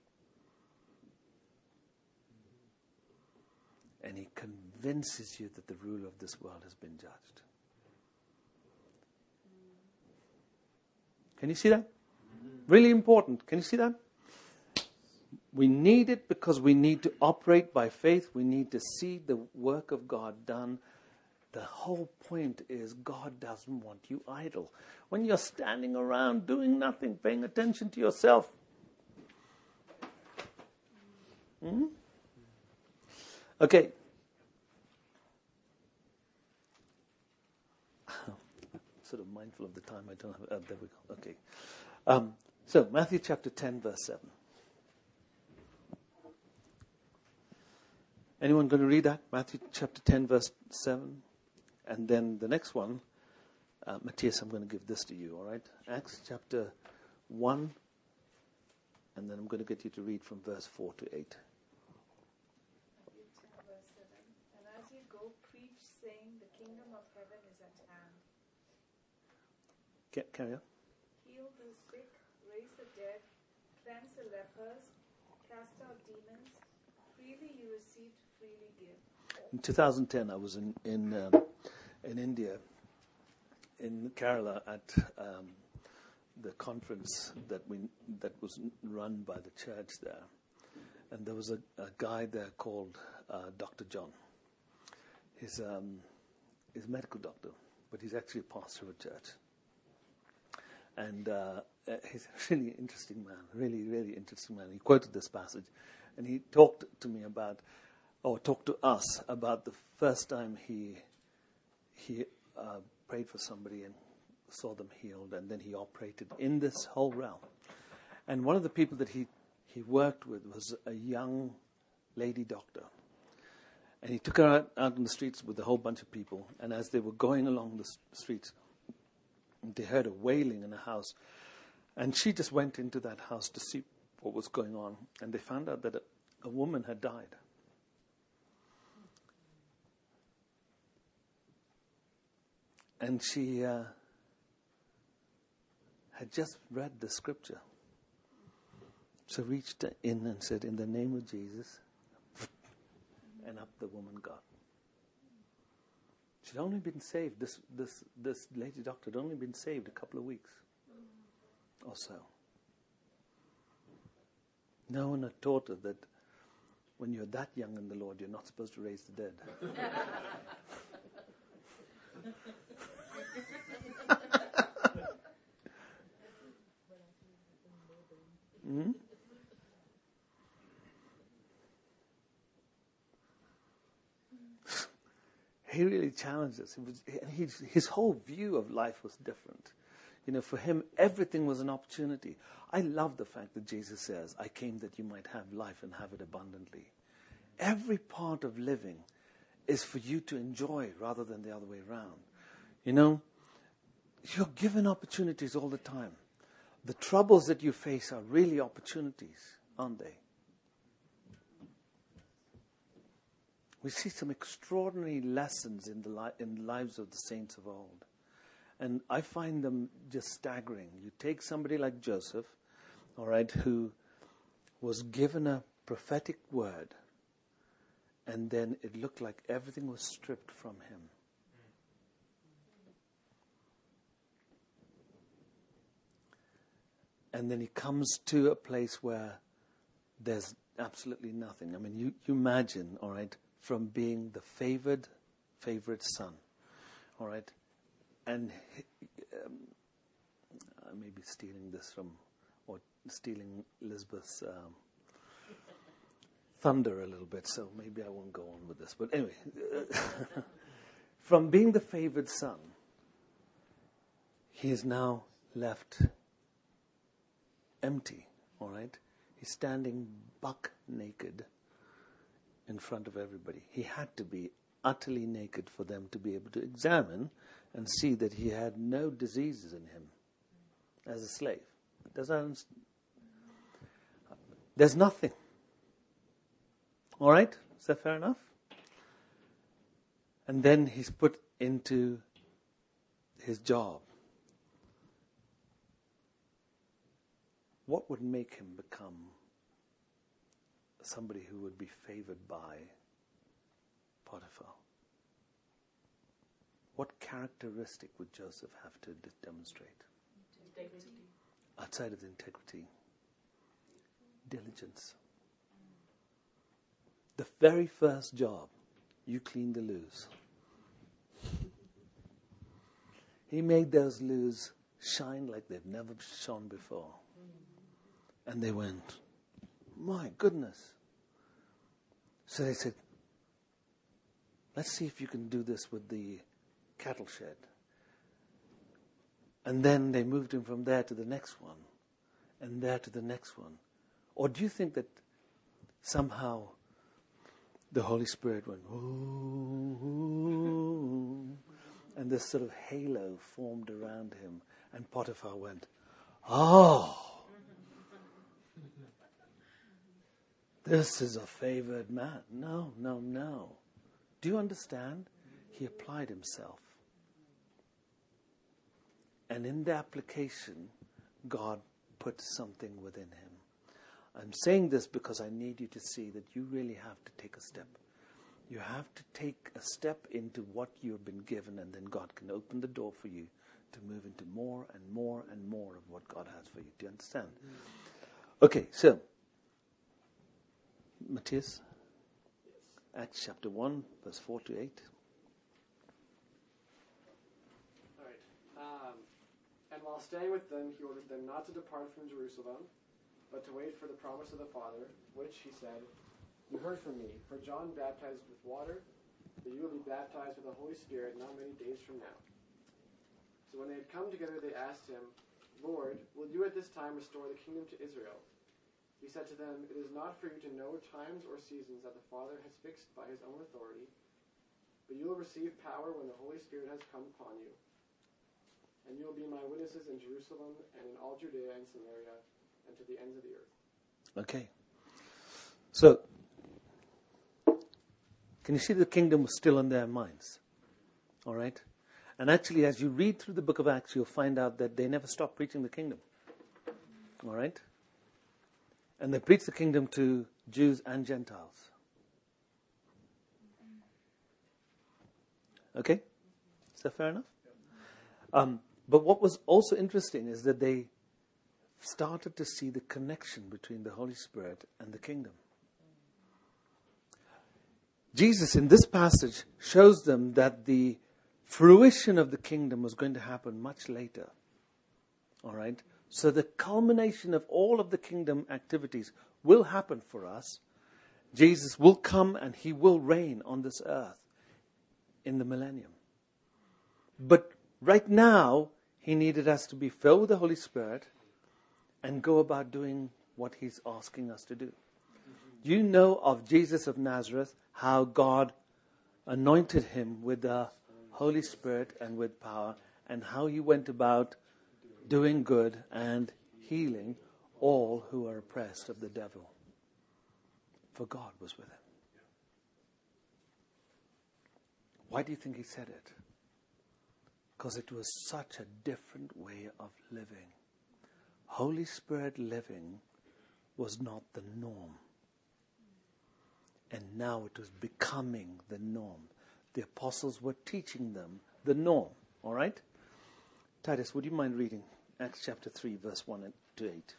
And He convinces you that the ruler of this world has been judged. Can you see that? Really important. Can you see that? We need it because we need to operate by faith. We need to see the work of God done. The whole point is God doesn't want you idle. When you're standing around doing nothing, paying attention to yourself. Hmm? Okay. Sort of mindful of the time. I don't have. Uh, there we go. Okay. Um, so Matthew chapter ten, verse seven. Anyone going to read that? Matthew chapter ten, verse seven, and then the next one, uh, Matthias. I'm going to give this to you. All right. Acts chapter one, and then I'm going to get you to read from verse four to eight. Matthew ten, verse seven. And as you go, preach, saying, the kingdom of heaven is at hand. Ca- Carry on. Heal the sick, raise the dead, cleanse the lepers, cast out demons. Freely you received, freely give. In two thousand ten, I was in in um, in India, in Kerala, at um, the conference that we that was run by the church there, and there was a, a guy there called uh, Doctor John. He's um, he's a medical doctor, but he's actually a pastor of a church. And uh, he's a really interesting man, really, really interesting man. He quoted this passage, and he talked to me about, or talked to us about the first time he he uh, prayed for somebody and saw them healed, and then he operated in this whole realm. And one of the people that he, he worked with was a young lady doctor. And he took her out, out in the streets with a whole bunch of people. And as they were going along the s- streets, they heard a wailing in a house. And she just went into that house to see what was going on. And they found out that a, a woman had died. And she uh, had just read the scripture. So reached in and said, in the name of Jesus, and up the woman got. She'd only been saved, this, this, this lady doctor had only been saved a couple of weeks or so. No one had taught her that when you're that young in the Lord, you're not supposed to raise the dead. Hmm? He really challenged us. It was, he, his whole view of life was different. You know, for him, everything was an opportunity. I love the fact that Jesus says, I came that you might have life and have it abundantly. Every part of living is for you to enjoy rather than the other way around. You know, you're given opportunities all the time. The troubles that you face are really opportunities, aren't they? We see some extraordinary lessons in the li- in the lives of the saints of old. And I find them just staggering. You take somebody like Joseph, all right, who was given a prophetic word, and then it looked like everything was stripped from him. And then he comes to a place where there's absolutely nothing. I mean, you, you imagine, all right, from being the favored, favorite son, all right, and he, um, I may be stealing this from, or stealing Elizabeth's um, thunder a little bit, so maybe I won't go on with this. But anyway, from being the favored son, he is now left empty, all right? He's standing buck naked in front of everybody. He had to be utterly naked for them to be able to examine and see that he had no diseases in him as a slave. Does that understand? There's nothing. All right? Is that fair enough? And then he's put into his job. What would make him become somebody who would be favored by Potiphar? What characteristic would Joseph have to d- demonstrate? Integrity. Outside of the integrity, diligence. The very first job, you cleaned the loos. He made those loos shine like they've never shone before. And they went, my goodness. So they said, let's see if you can do this with the cattle shed. And then they moved him from there to the next one, and there to the next one. Or do you think that somehow the Holy Spirit went, ooh, ooh, and this sort of halo formed around him, and Potiphar went, oh, this is a favored man. No, no, no. Do you understand? He applied himself. And in the application, God put something within him. I'm saying this because I need you to see that you really have to take a step. You have to take a step into what you've been given, and then God can open the door for you to move into more and more and more of what God has for you. Do you understand? Okay, so Matthias, Acts chapter one, verse four to eight. All right. Um, and while staying with them, he ordered them not to depart from Jerusalem, but to wait for the promise of the Father, which, he said, you heard from me, for John baptized with water, but you will be baptized with the Holy Spirit not many days from now. So when they had come together, they asked him, Lord, will you at this time restore the kingdom to Israel? He said to them, "It is not for you to know times or seasons that the Father has fixed by his own authority, but you will receive power when the Holy Spirit has come upon you. And you will be my witnesses in Jerusalem and in all Judea and Samaria and to the ends of the earth." Okay. So, can you see the kingdom was still in their minds? All right? And actually, as you read through the book of Acts, you'll find out that they never stopped preaching the kingdom. All right? And they preached the kingdom to Jews and Gentiles. Okay? Is that fair enough? Um, but what was also interesting is that they started to see the connection between the Holy Spirit and the kingdom. Jesus, in this passage, shows them that the fruition of the kingdom was going to happen much later. All right? So the culmination of all of the kingdom activities will happen for us. Jesus will come and he will reign on this earth in the millennium. But right now, he needed us to be filled with the Holy Spirit and go about doing what he's asking us to do. You know of Jesus of Nazareth, how God anointed him with the Holy Spirit and with power, and how he went about doing good and healing all who are oppressed of the devil. For God was with him. Why do you think he said it? Because it was such a different way of living. Holy Spirit living was not the norm. And now it was becoming the norm. The apostles were teaching them the norm. All right? Titus, would you mind reading Acts chapter three, verse one to eight?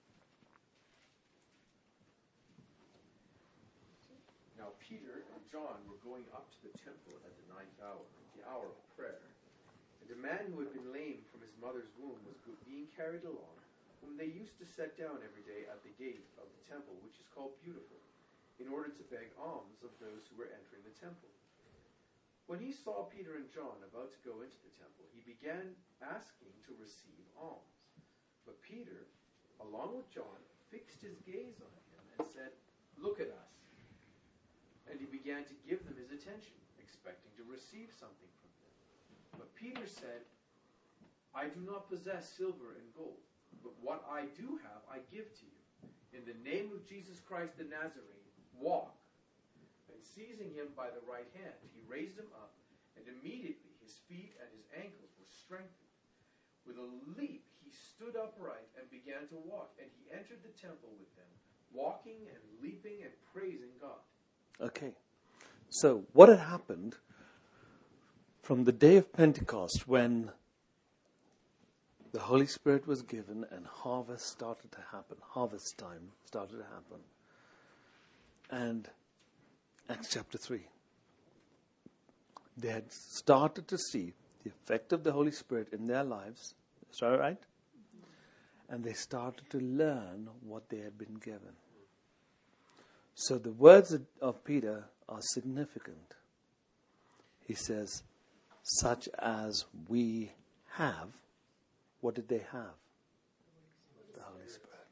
Now Peter and John were going up to the temple at the ninth hour, the hour of prayer. And a man who had been lame from his mother's womb was being carried along, whom they used to set down every day at the gate of the temple, which is called Beautiful, in order to beg alms of those who were entering the temple. When he saw Peter and John about to go into the temple, he began asking to receive alms. But Peter, along with John, fixed his gaze on him and said, "Look at us." And he began to give them his attention, expecting to receive something from them. But Peter said, "I do not possess silver and gold, but what I do have I give to you. In the name of Jesus Christ the Nazarene, walk." And seizing him by the right hand, he raised him up, and immediately his feet and his ankles were strengthened. With a leap he stood upright and began to walk, and he entered the temple with them, walking and leaping and praising God. Okay. So what had happened from the day of Pentecost, when the Holy Spirit was given and harvest started to happen, harvest time started to happen, and Acts chapter three, they had started to see the effect of the Holy Spirit in their lives. Is that right? And they started to learn what they had been given. So the words of Peter are significant. He says, such as we have. What did they have? The Holy Spirit.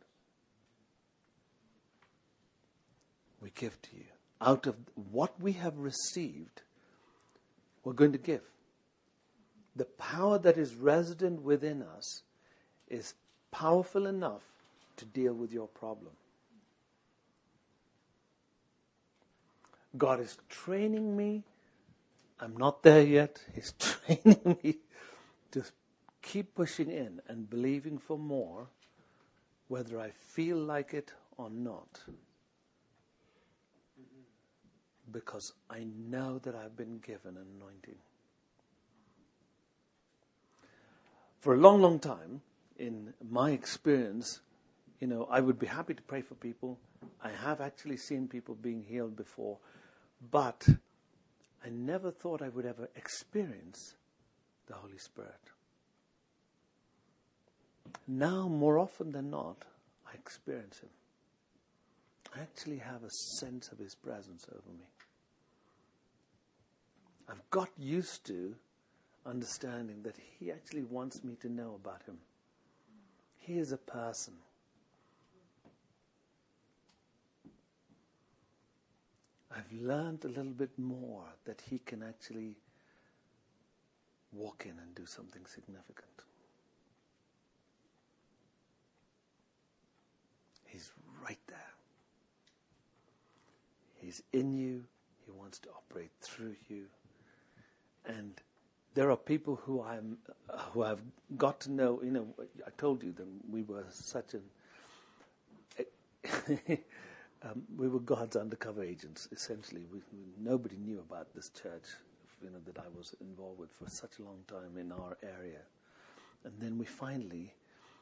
We give to you. Out of what we have received, we're going to give. The power that is resident within us is powerful enough to deal with your problem. God is training me. I'm not there yet. He's training me to keep pushing in and believing for more, whether I feel like it or not. Because I know that I've been given an anointing. For a long, long time, in my experience, you know, I would be happy to pray for people. I have actually seen people being healed before, but I never thought I would ever experience the Holy Spirit. Now, more often than not, I experience Him. I actually have a sense of His presence over me. I've got used to understanding that He actually wants me to know about Him. He is a person. I've learned a little bit more that he can actually walk in and do something significant. He's right there. He's in you. He wants to operate through you. And there are people who I'm, uh, who I've got to know. You know, I told you that we were such an, um, we were God's undercover agents. Essentially, we, we, nobody knew about this church, you know, that I was involved with for such a long time in our area. And then we finally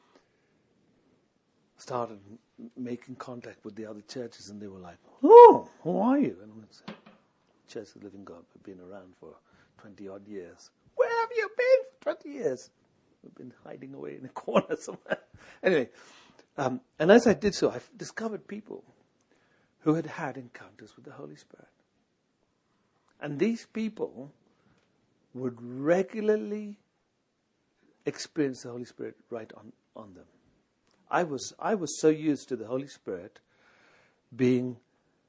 started m- making contact with the other churches, and they were like, "Oh, who are you?" And we said, "Church of the Living God. We've been around for twenty odd years." "Where have you been for twenty years?" "We've been hiding away in a corner somewhere." Anyway, um, and as I did so, I discovered people who had had encounters with the Holy Spirit. And these people would regularly experience the Holy Spirit right on, on them. I was I was so used to the Holy Spirit being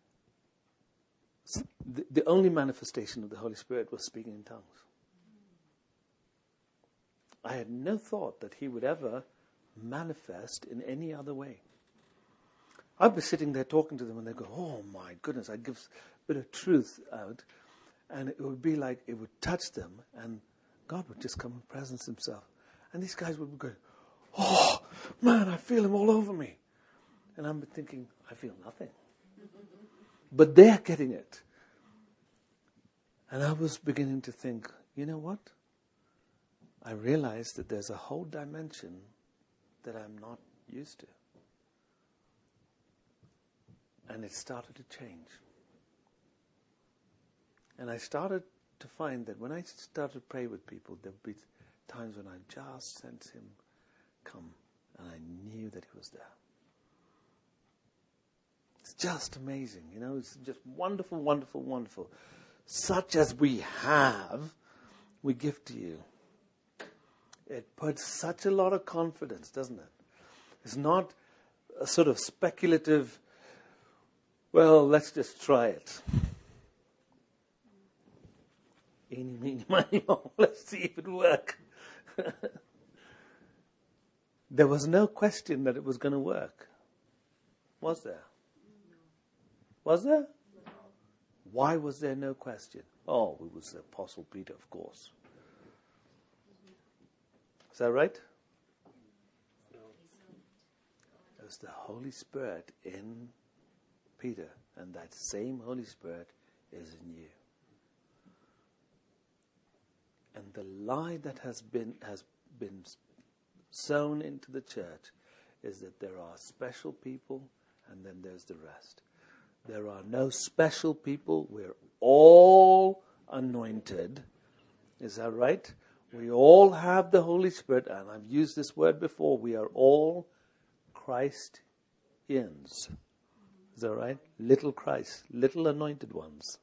the, the only manifestation of the Holy Spirit was speaking in tongues. I had no thought that he would ever manifest in any other way. I'd be sitting there talking to them and they'd go, "Oh my goodness," I'd give a bit of truth out, and it would be like it would touch them and God would just come and presence himself. And these guys would be going, "Oh man, I feel him all over me." And I'm thinking, I feel nothing. But they're getting it. And I was beginning to think, you know what? I realized that there's a whole dimension that I'm not used to. And it started to change. And I started to find that when I started to pray with people, there would be times when I just sensed him come, and I knew that he was there. It's just amazing, you know, it's just wonderful, wonderful, wonderful. Such as we have, we give to you. It puts such a lot of confidence, doesn't it? It's not a sort of speculative, well, let's just try it. Eeny, meeny, miny, moe. Let's see if it works. There was no question that it was going to work. Was there? Was there? Why was there no question? Oh, it was the Apostle Peter, of course. Is that right? It was the Holy Spirit in Peter, and that same Holy Spirit is in you. And the lie that has been has been sown into the church is that there are special people and then there's the rest. There are no special people. We're all anointed. Is that right? We all have the Holy Spirit, and I've used this word before. We are all Christians. Is that right? Little Christ, little anointed ones.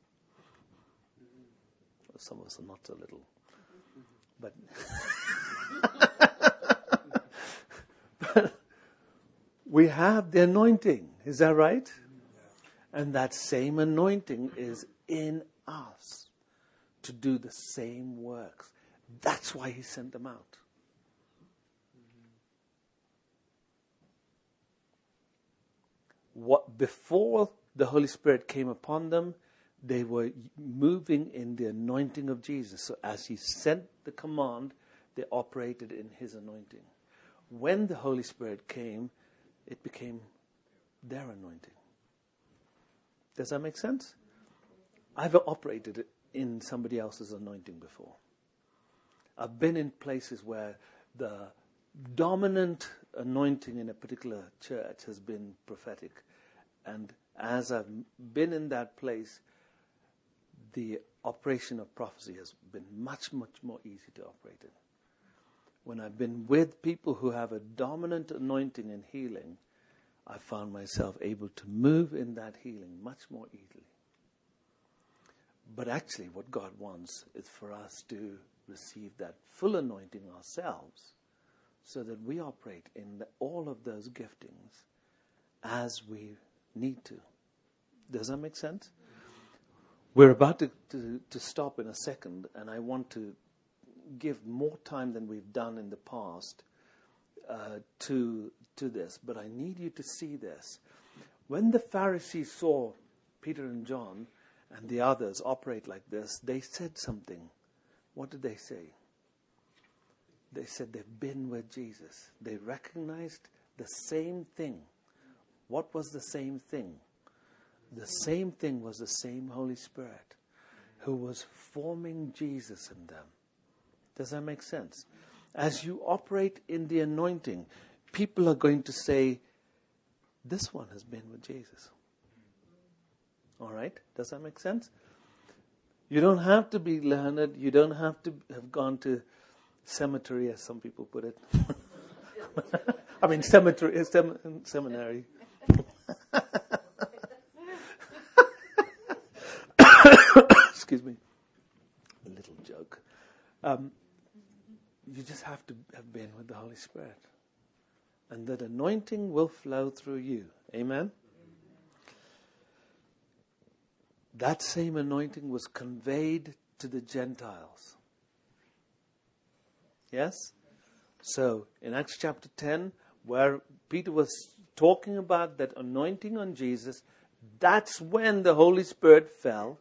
Some of us are not so little. But, but we have the anointing. Is that right? And that same anointing is in us to do the same works. That's why he sent them out. What before the Holy Spirit came upon them, they were moving in the anointing of Jesus. So as he sent the command, they operated in his anointing. When the Holy Spirit came, it became their anointing. Does that make sense? I've operated in somebody else's anointing before. I've been in places where the dominant anointing in a particular church has been prophetic. And as I've been in that place, the operation of prophecy has been much, much more easy to operate in. When I've been with people who have a dominant anointing in healing, I found myself able to move in that healing much more easily. But actually what God wants is for us to receive that full anointing ourselves so that we operate in the, all of those giftings as we need to. Does that make sense? We're about to, to, to stop in a second, and I want to give more time than we've done in the past uh, to, to this. But I need you to see this. When the Pharisees saw Peter and John and the others operate like this, they said something. What did they say? They said they've been with Jesus. They recognized the same thing. What was the same thing? The same thing was the same Holy Spirit who was forming Jesus in them. Does that make sense? As you operate in the anointing, people are going to say, this one has been with Jesus. All right? Does that make sense? You don't have to be learned. You don't have to have gone to cemetery, as some people put it. I mean, cemetery, sem- seminary. Excuse me. A little joke. Um, you just have to have been with the Holy Spirit. And that anointing will flow through you. Amen? That same anointing was conveyed to the Gentiles. Yes? So, in Acts chapter ten, where Peter was talking about that anointing on Jesus, that's when the Holy Spirit fell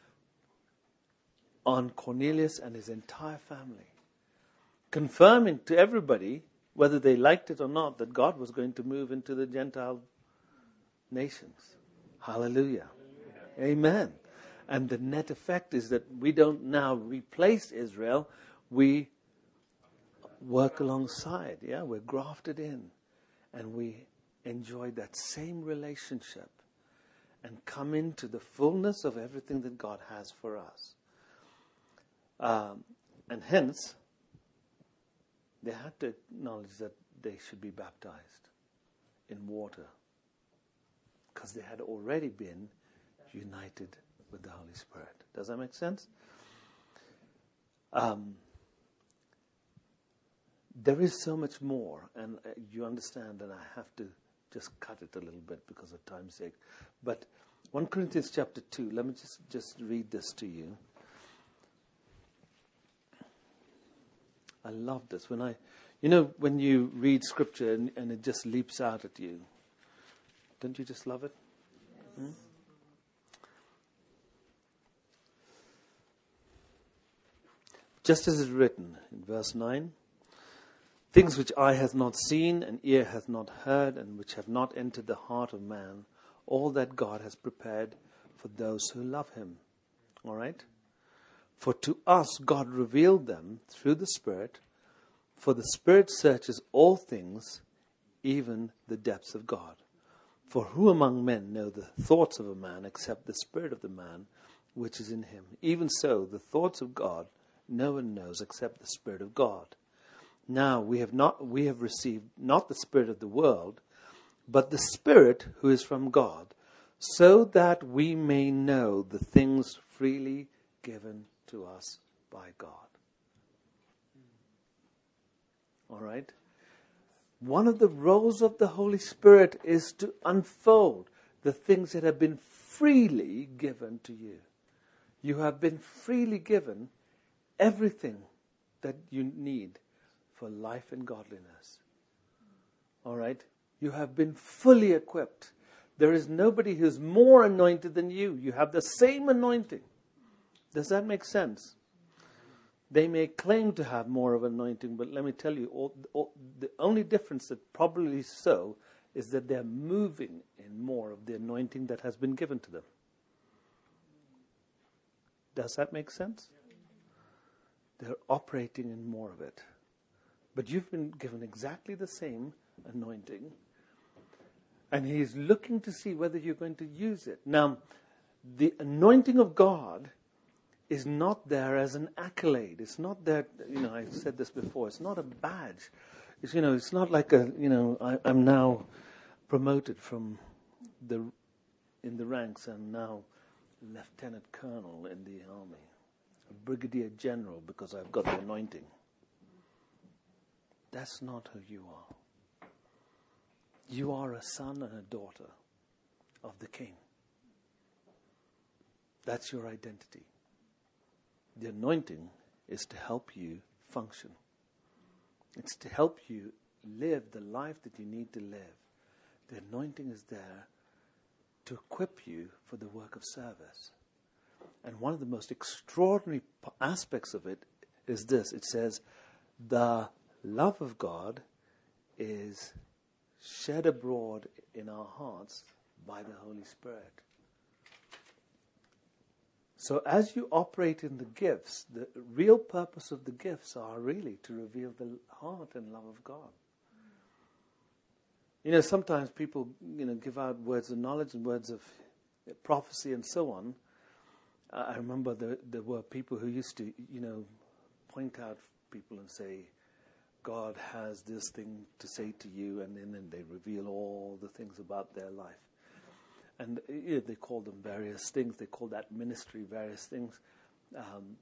on Cornelius and his entire family, confirming to everybody, whether they liked it or not, that God was going to move into the Gentile nations. Hallelujah. Amen. And the net effect is that we don't now replace Israel, we work alongside. Yeah, we're grafted in, and we enjoy that same relationship and come into the fullness of everything that God has for us. Um, and hence, they had to acknowledge that they should be baptized in water, because they had already been united with the Holy Spirit. Does that make sense? Um, there is so much more, and uh, you understand that I have to just cut it a little bit because of time's sake. But First Corinthians chapter two, let me just, just read this to you. I love this. When I, you know, when you read scripture and, and it just leaps out at you, don't you just love it? Hmm? Just as it is written in verse nine, things which eye hath not seen and ear hath not heard and which have not entered the heart of man, all that God has prepared for those who love him. All right? For to us God revealed them through the Spirit, for the Spirit searches all things, even the depths of God. For who among men know the thoughts of a man except the spirit of the man which is in him? Even so, the thoughts of God no one knows except the Spirit of God. Now we have not we have received not the spirit of the world, but the Spirit who is from God, so that we may know the things freely given to us by God. All right? One of the roles of the Holy Spirit is to unfold the things that have been freely given to you. You have been freely given everything that you need for life and godliness. All right? You have been fully equipped. There is nobody who's more anointed than you. You have the same anointing. Does that make sense? They may claim to have more of anointing, but let me tell you, all, all, the only difference that probably so is that they're moving in more of the anointing that has been given to them. Does that make sense? They're operating in more of it. But you've been given exactly the same anointing, and he's looking to see whether you're going to use it. Now, the anointing of God is not there as an accolade. It's not there, you know, I've said this before, it's not a badge. It's, you know, it's not like a, you know, I, I'm now promoted from the, in the ranks, I'm now lieutenant colonel in the army, a brigadier general because I've got the anointing. That's not who you are. You are a son and a daughter of the King. That's your identity. The anointing is to help you function. It's to help you live the life that you need to live. The anointing is there to equip you for the work of service. And one of the most extraordinary aspects of it is this. It says, the love of God is shed abroad in our hearts by the Holy Spirit. So as you operate in the gifts, the real purpose of the gifts are really to reveal the heart and love of God. You know, sometimes people, you know, give out words of knowledge and words of prophecy and so on. Uh, I remember there, there were people who used to, you know, point out people and say, God has this thing to say to you, and then, then they reveal all the things about their life. And you know, they call them various things. They call that ministry various things. Um,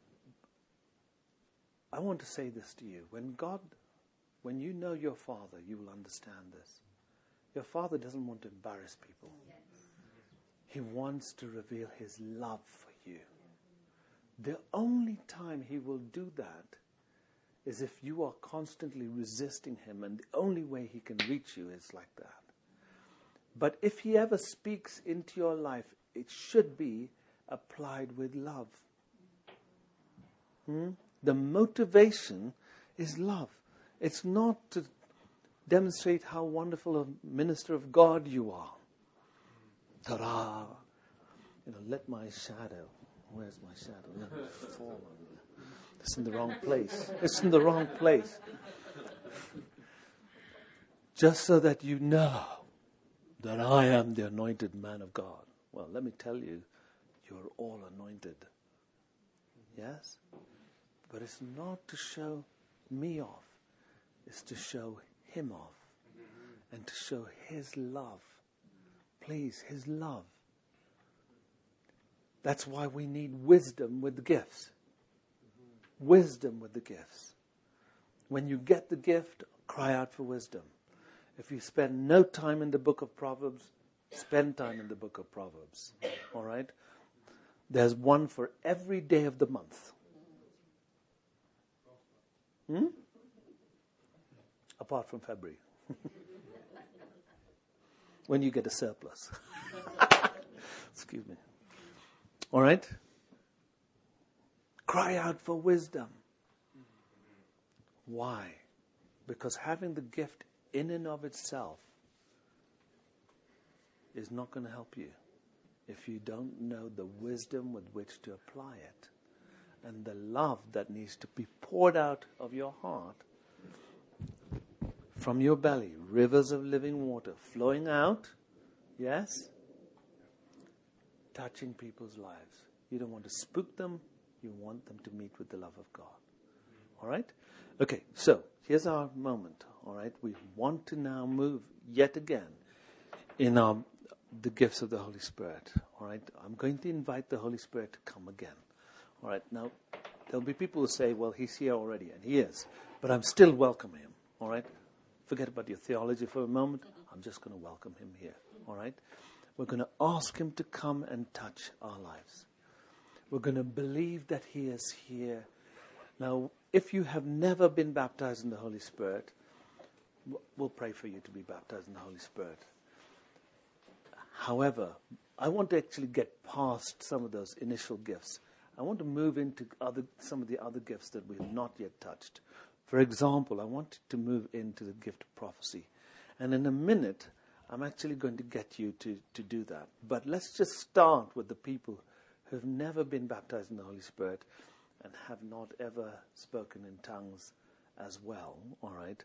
I want to say this to you. When God, when you know your Father, you will understand this. Your Father doesn't want to embarrass people. He wants to reveal His love for you. The only time He will do that is if you are constantly resisting Him, and the only way He can reach you is like that. But if He ever speaks into your life, it should be applied with love. Hmm? The motivation is love. It's not to demonstrate how wonderful a minister of God you are. Ta-da! You know, let my shadow. Where's my shadow? Let it fall on me. It's in the wrong place. It's in the wrong place. Just so that you know that I am the anointed man of God. Well, let me tell you, you're all anointed. Yes? But it's not to show me off. It's to show Him off. And to show His love. Please, His love. That's why we need wisdom with the gifts. Wisdom with the gifts. When you get the gift, cry out for wisdom. If you spend no time in the book of Proverbs, spend time in the book of Proverbs. All right? There's one for every day of the month. Hmm? Apart from February. When you get a surplus. Excuse me. All right? Cry out for wisdom. Why? Because having the gift in and of itself is not going to help you if you don't know the wisdom with which to apply it and the love that needs to be poured out of your heart from your belly, rivers of living water flowing out, yes, touching people's lives. You don't want to spook them, you want them to meet with the love of God. All right? Okay, so here's our moment. All right, we want to now move yet again in our, the gifts of the Holy Spirit. All right, I'm going to invite the Holy Spirit to come again. All right, now there'll be people who say, well, He's here already, and He is, but I'm still welcoming Him. All right, forget about your theology for a moment. I'm just going to welcome Him here. All right, we're going to ask Him to come and touch our lives. We're going to believe that He is here. Now, if you have never been baptized in the Holy Spirit, we'll pray for you to be baptized in the Holy Spirit. However, I want to actually get past some of those initial gifts. I want to move into other some of the other gifts that we have not yet touched. For example, I want to move into the gift of prophecy. And in a minute, I'm actually going to get you to, to do that. But let's just start with the people who have never been baptized in the Holy Spirit and have not ever spoken in tongues as well, all right?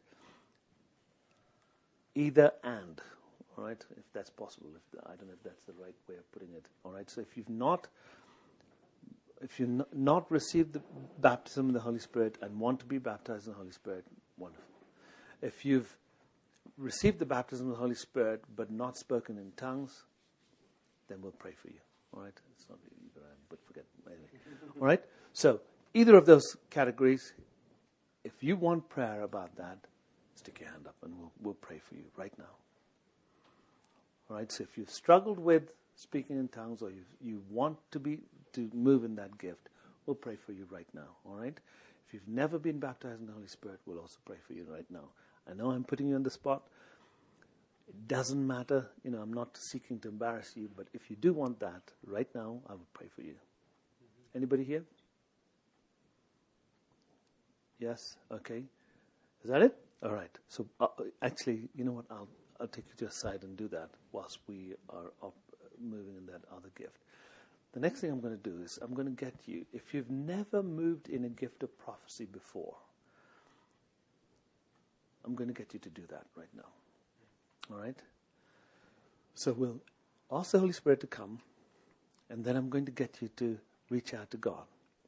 Either and, all right, if that's possible. If I don't know if that's the right way of putting it, all right? So if you've not, if you've not, not received the baptism of the Holy Spirit and want to be baptized in the Holy Spirit, wonderful. If you've received the baptism of the Holy Spirit but not spoken in tongues, then we'll pray for you, all right? It's not either and, but forget anyway. All right? So either of those categories, if you want prayer about that, stick your hand up and we'll, we'll pray for you right now. All right, so if you've struggled with speaking in tongues, or you you want to be to move in that gift, we'll pray for you right now. All right? If you've never been baptized in the Holy Spirit, we'll also pray for you right now. I know I'm putting you on the spot. It doesn't matter. You know, I'm not seeking to embarrass you, but if you do want that, right now, I will pray for you. Mm-hmm. Anybody here? Yes? Okay. Is that it? All right. So, uh, actually, you know what? I'll I'll take you to a side and do that whilst we are up, uh, moving in that other gift. The next thing I'm going to do is I'm going to get you, if you've never moved in a gift of prophecy before, I'm going to get you to do that right now. All right? So we'll ask the Holy Spirit to come, and then I'm going to get you to reach out to God.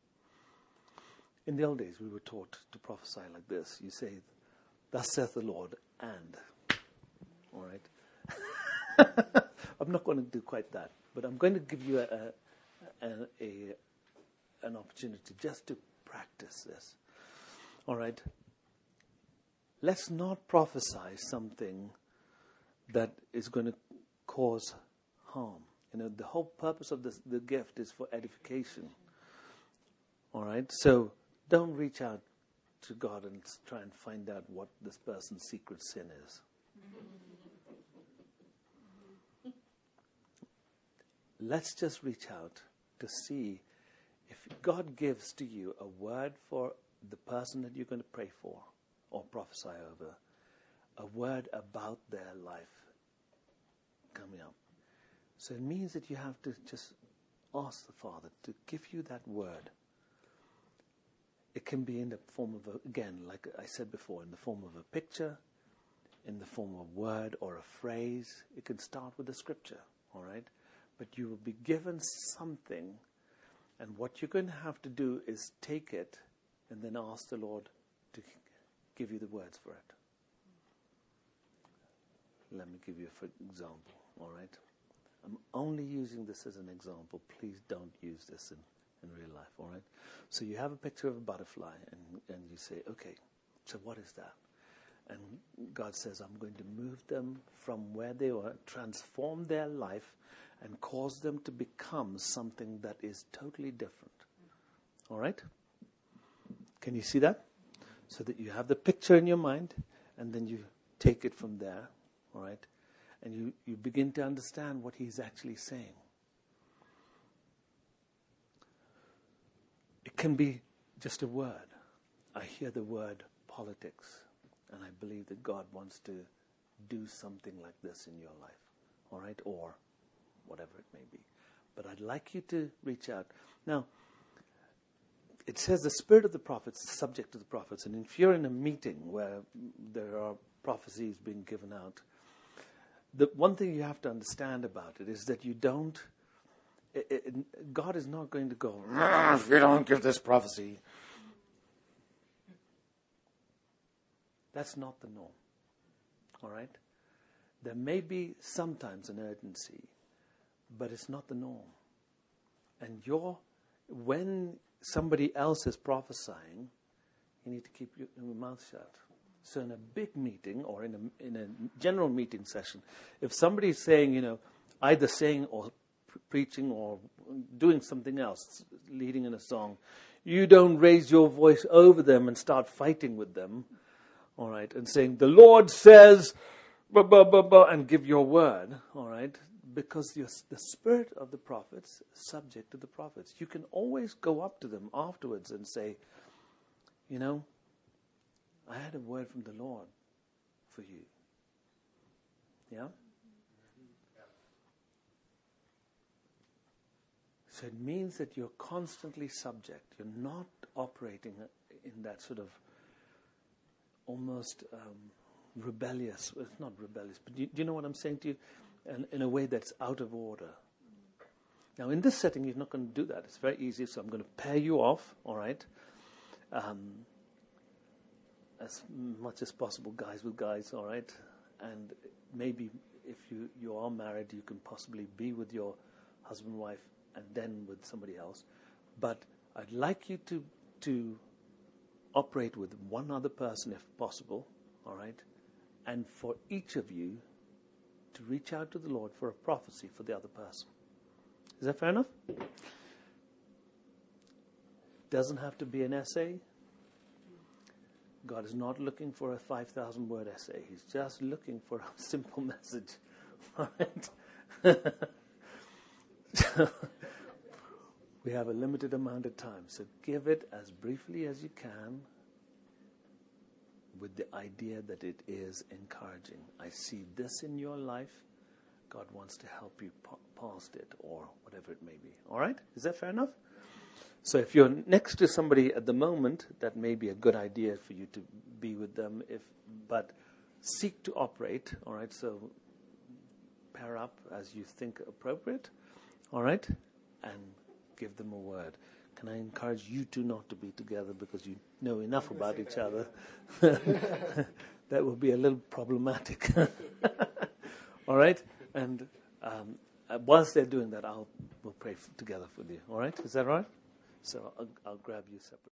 In the old days, we were taught to prophesy like this. You say, "Thus saith the Lord," and. All right? I'm not going to do quite that, but I'm going to give you a, a, a, a an opportunity just to practice this. All right? Let's not prophesy something that is going to cause harm. You know, the whole purpose of this, the gift is for edification. All right? So don't reach out to God and try and find out what this person's secret sin is. Let's just reach out to see if God gives to you a word for the person that you're going to pray for or prophesy over, a word about their life coming up. So it means that you have to just ask the Father to give you that word. It can be in the form of, a, again, like I said before, in the form of a picture, in the form of a word or a phrase. It can start with a scripture, all right? But you will be given something, and what you're going to have to do is take it and then ask the Lord to give you the words for it. Let me give you an example, all right? I'm only using this as an example. Please don't use this in, in real life, all right? So you have a picture of a butterfly, and, and you say, okay, so what is that? And God says, I'm going to move them from where they were, transform their life, and cause them to become something that is totally different. All right? Can you see that? So that you have the picture in your mind, and then you take it from there, all right? And you, you begin to understand what he's actually saying. It can be just a word. I hear the word politics, and I believe that God wants to do something like this in your life, all right? Or whatever it may be. But I'd like you to reach out. Now, it says the spirit of the prophets is subject to the prophets. And if you're in a meeting where there are prophecies being given out, the one thing you have to understand about it is that you don't, it, it, God is not going to go, if you don't give this prophecy. That's not the norm. All right? There may be sometimes an urgency, but it's not the norm. And you're, when somebody else is prophesying, you need to keep your, your mouth shut. So in a big meeting or in a, in a general meeting session, if somebody's saying, you know, either saying or pre- preaching or doing something else, leading in a song, you don't raise your voice over them and start fighting with them, all right, and saying, the Lord says, blah, blah, blah, blah, and give your word, all right, because you're, the spirit of the prophets is subject to the prophets. You can always go up to them afterwards and say, you know, I had a word from the Lord for you. Yeah? So it means that you're constantly subject. You're not operating in that sort of almost um, rebellious, well, it's not rebellious, but do you, do you know what I'm saying to you? In, in a way that's out of order. Now, in this setting, you're not going to do that. It's very easy, so I'm going to pair you off, all right? Um, as much as possible, guys with guys, all right? And maybe if you, you are married, you can possibly be with your husband, wife, and then with somebody else. But I'd like you to to operate with one other person if possible, all right? And for each of you to reach out to the Lord for a prophecy for the other person. Is that fair enough? Doesn't have to be an essay. God is not looking for a five thousand word essay. He's just looking for a simple message. All right? So, we have a limited amount of time. So give it as briefly as you can with the idea that it is encouraging. I see this in your life. God wants to help you pa- past it or whatever it may be. All right? Is that fair enough? So if you're next to somebody at the moment, that may be a good idea for you to be with them. If, but seek to operate. All right? So pair up as you think appropriate. All right? And give them a word. Can I encourage you two not to be together because you know enough about each other? That will be a little problematic. All right? And um, whilst they're doing that, I'll we'll pray f- together with you. All right? Is that all right? So I'll, I'll grab you separately.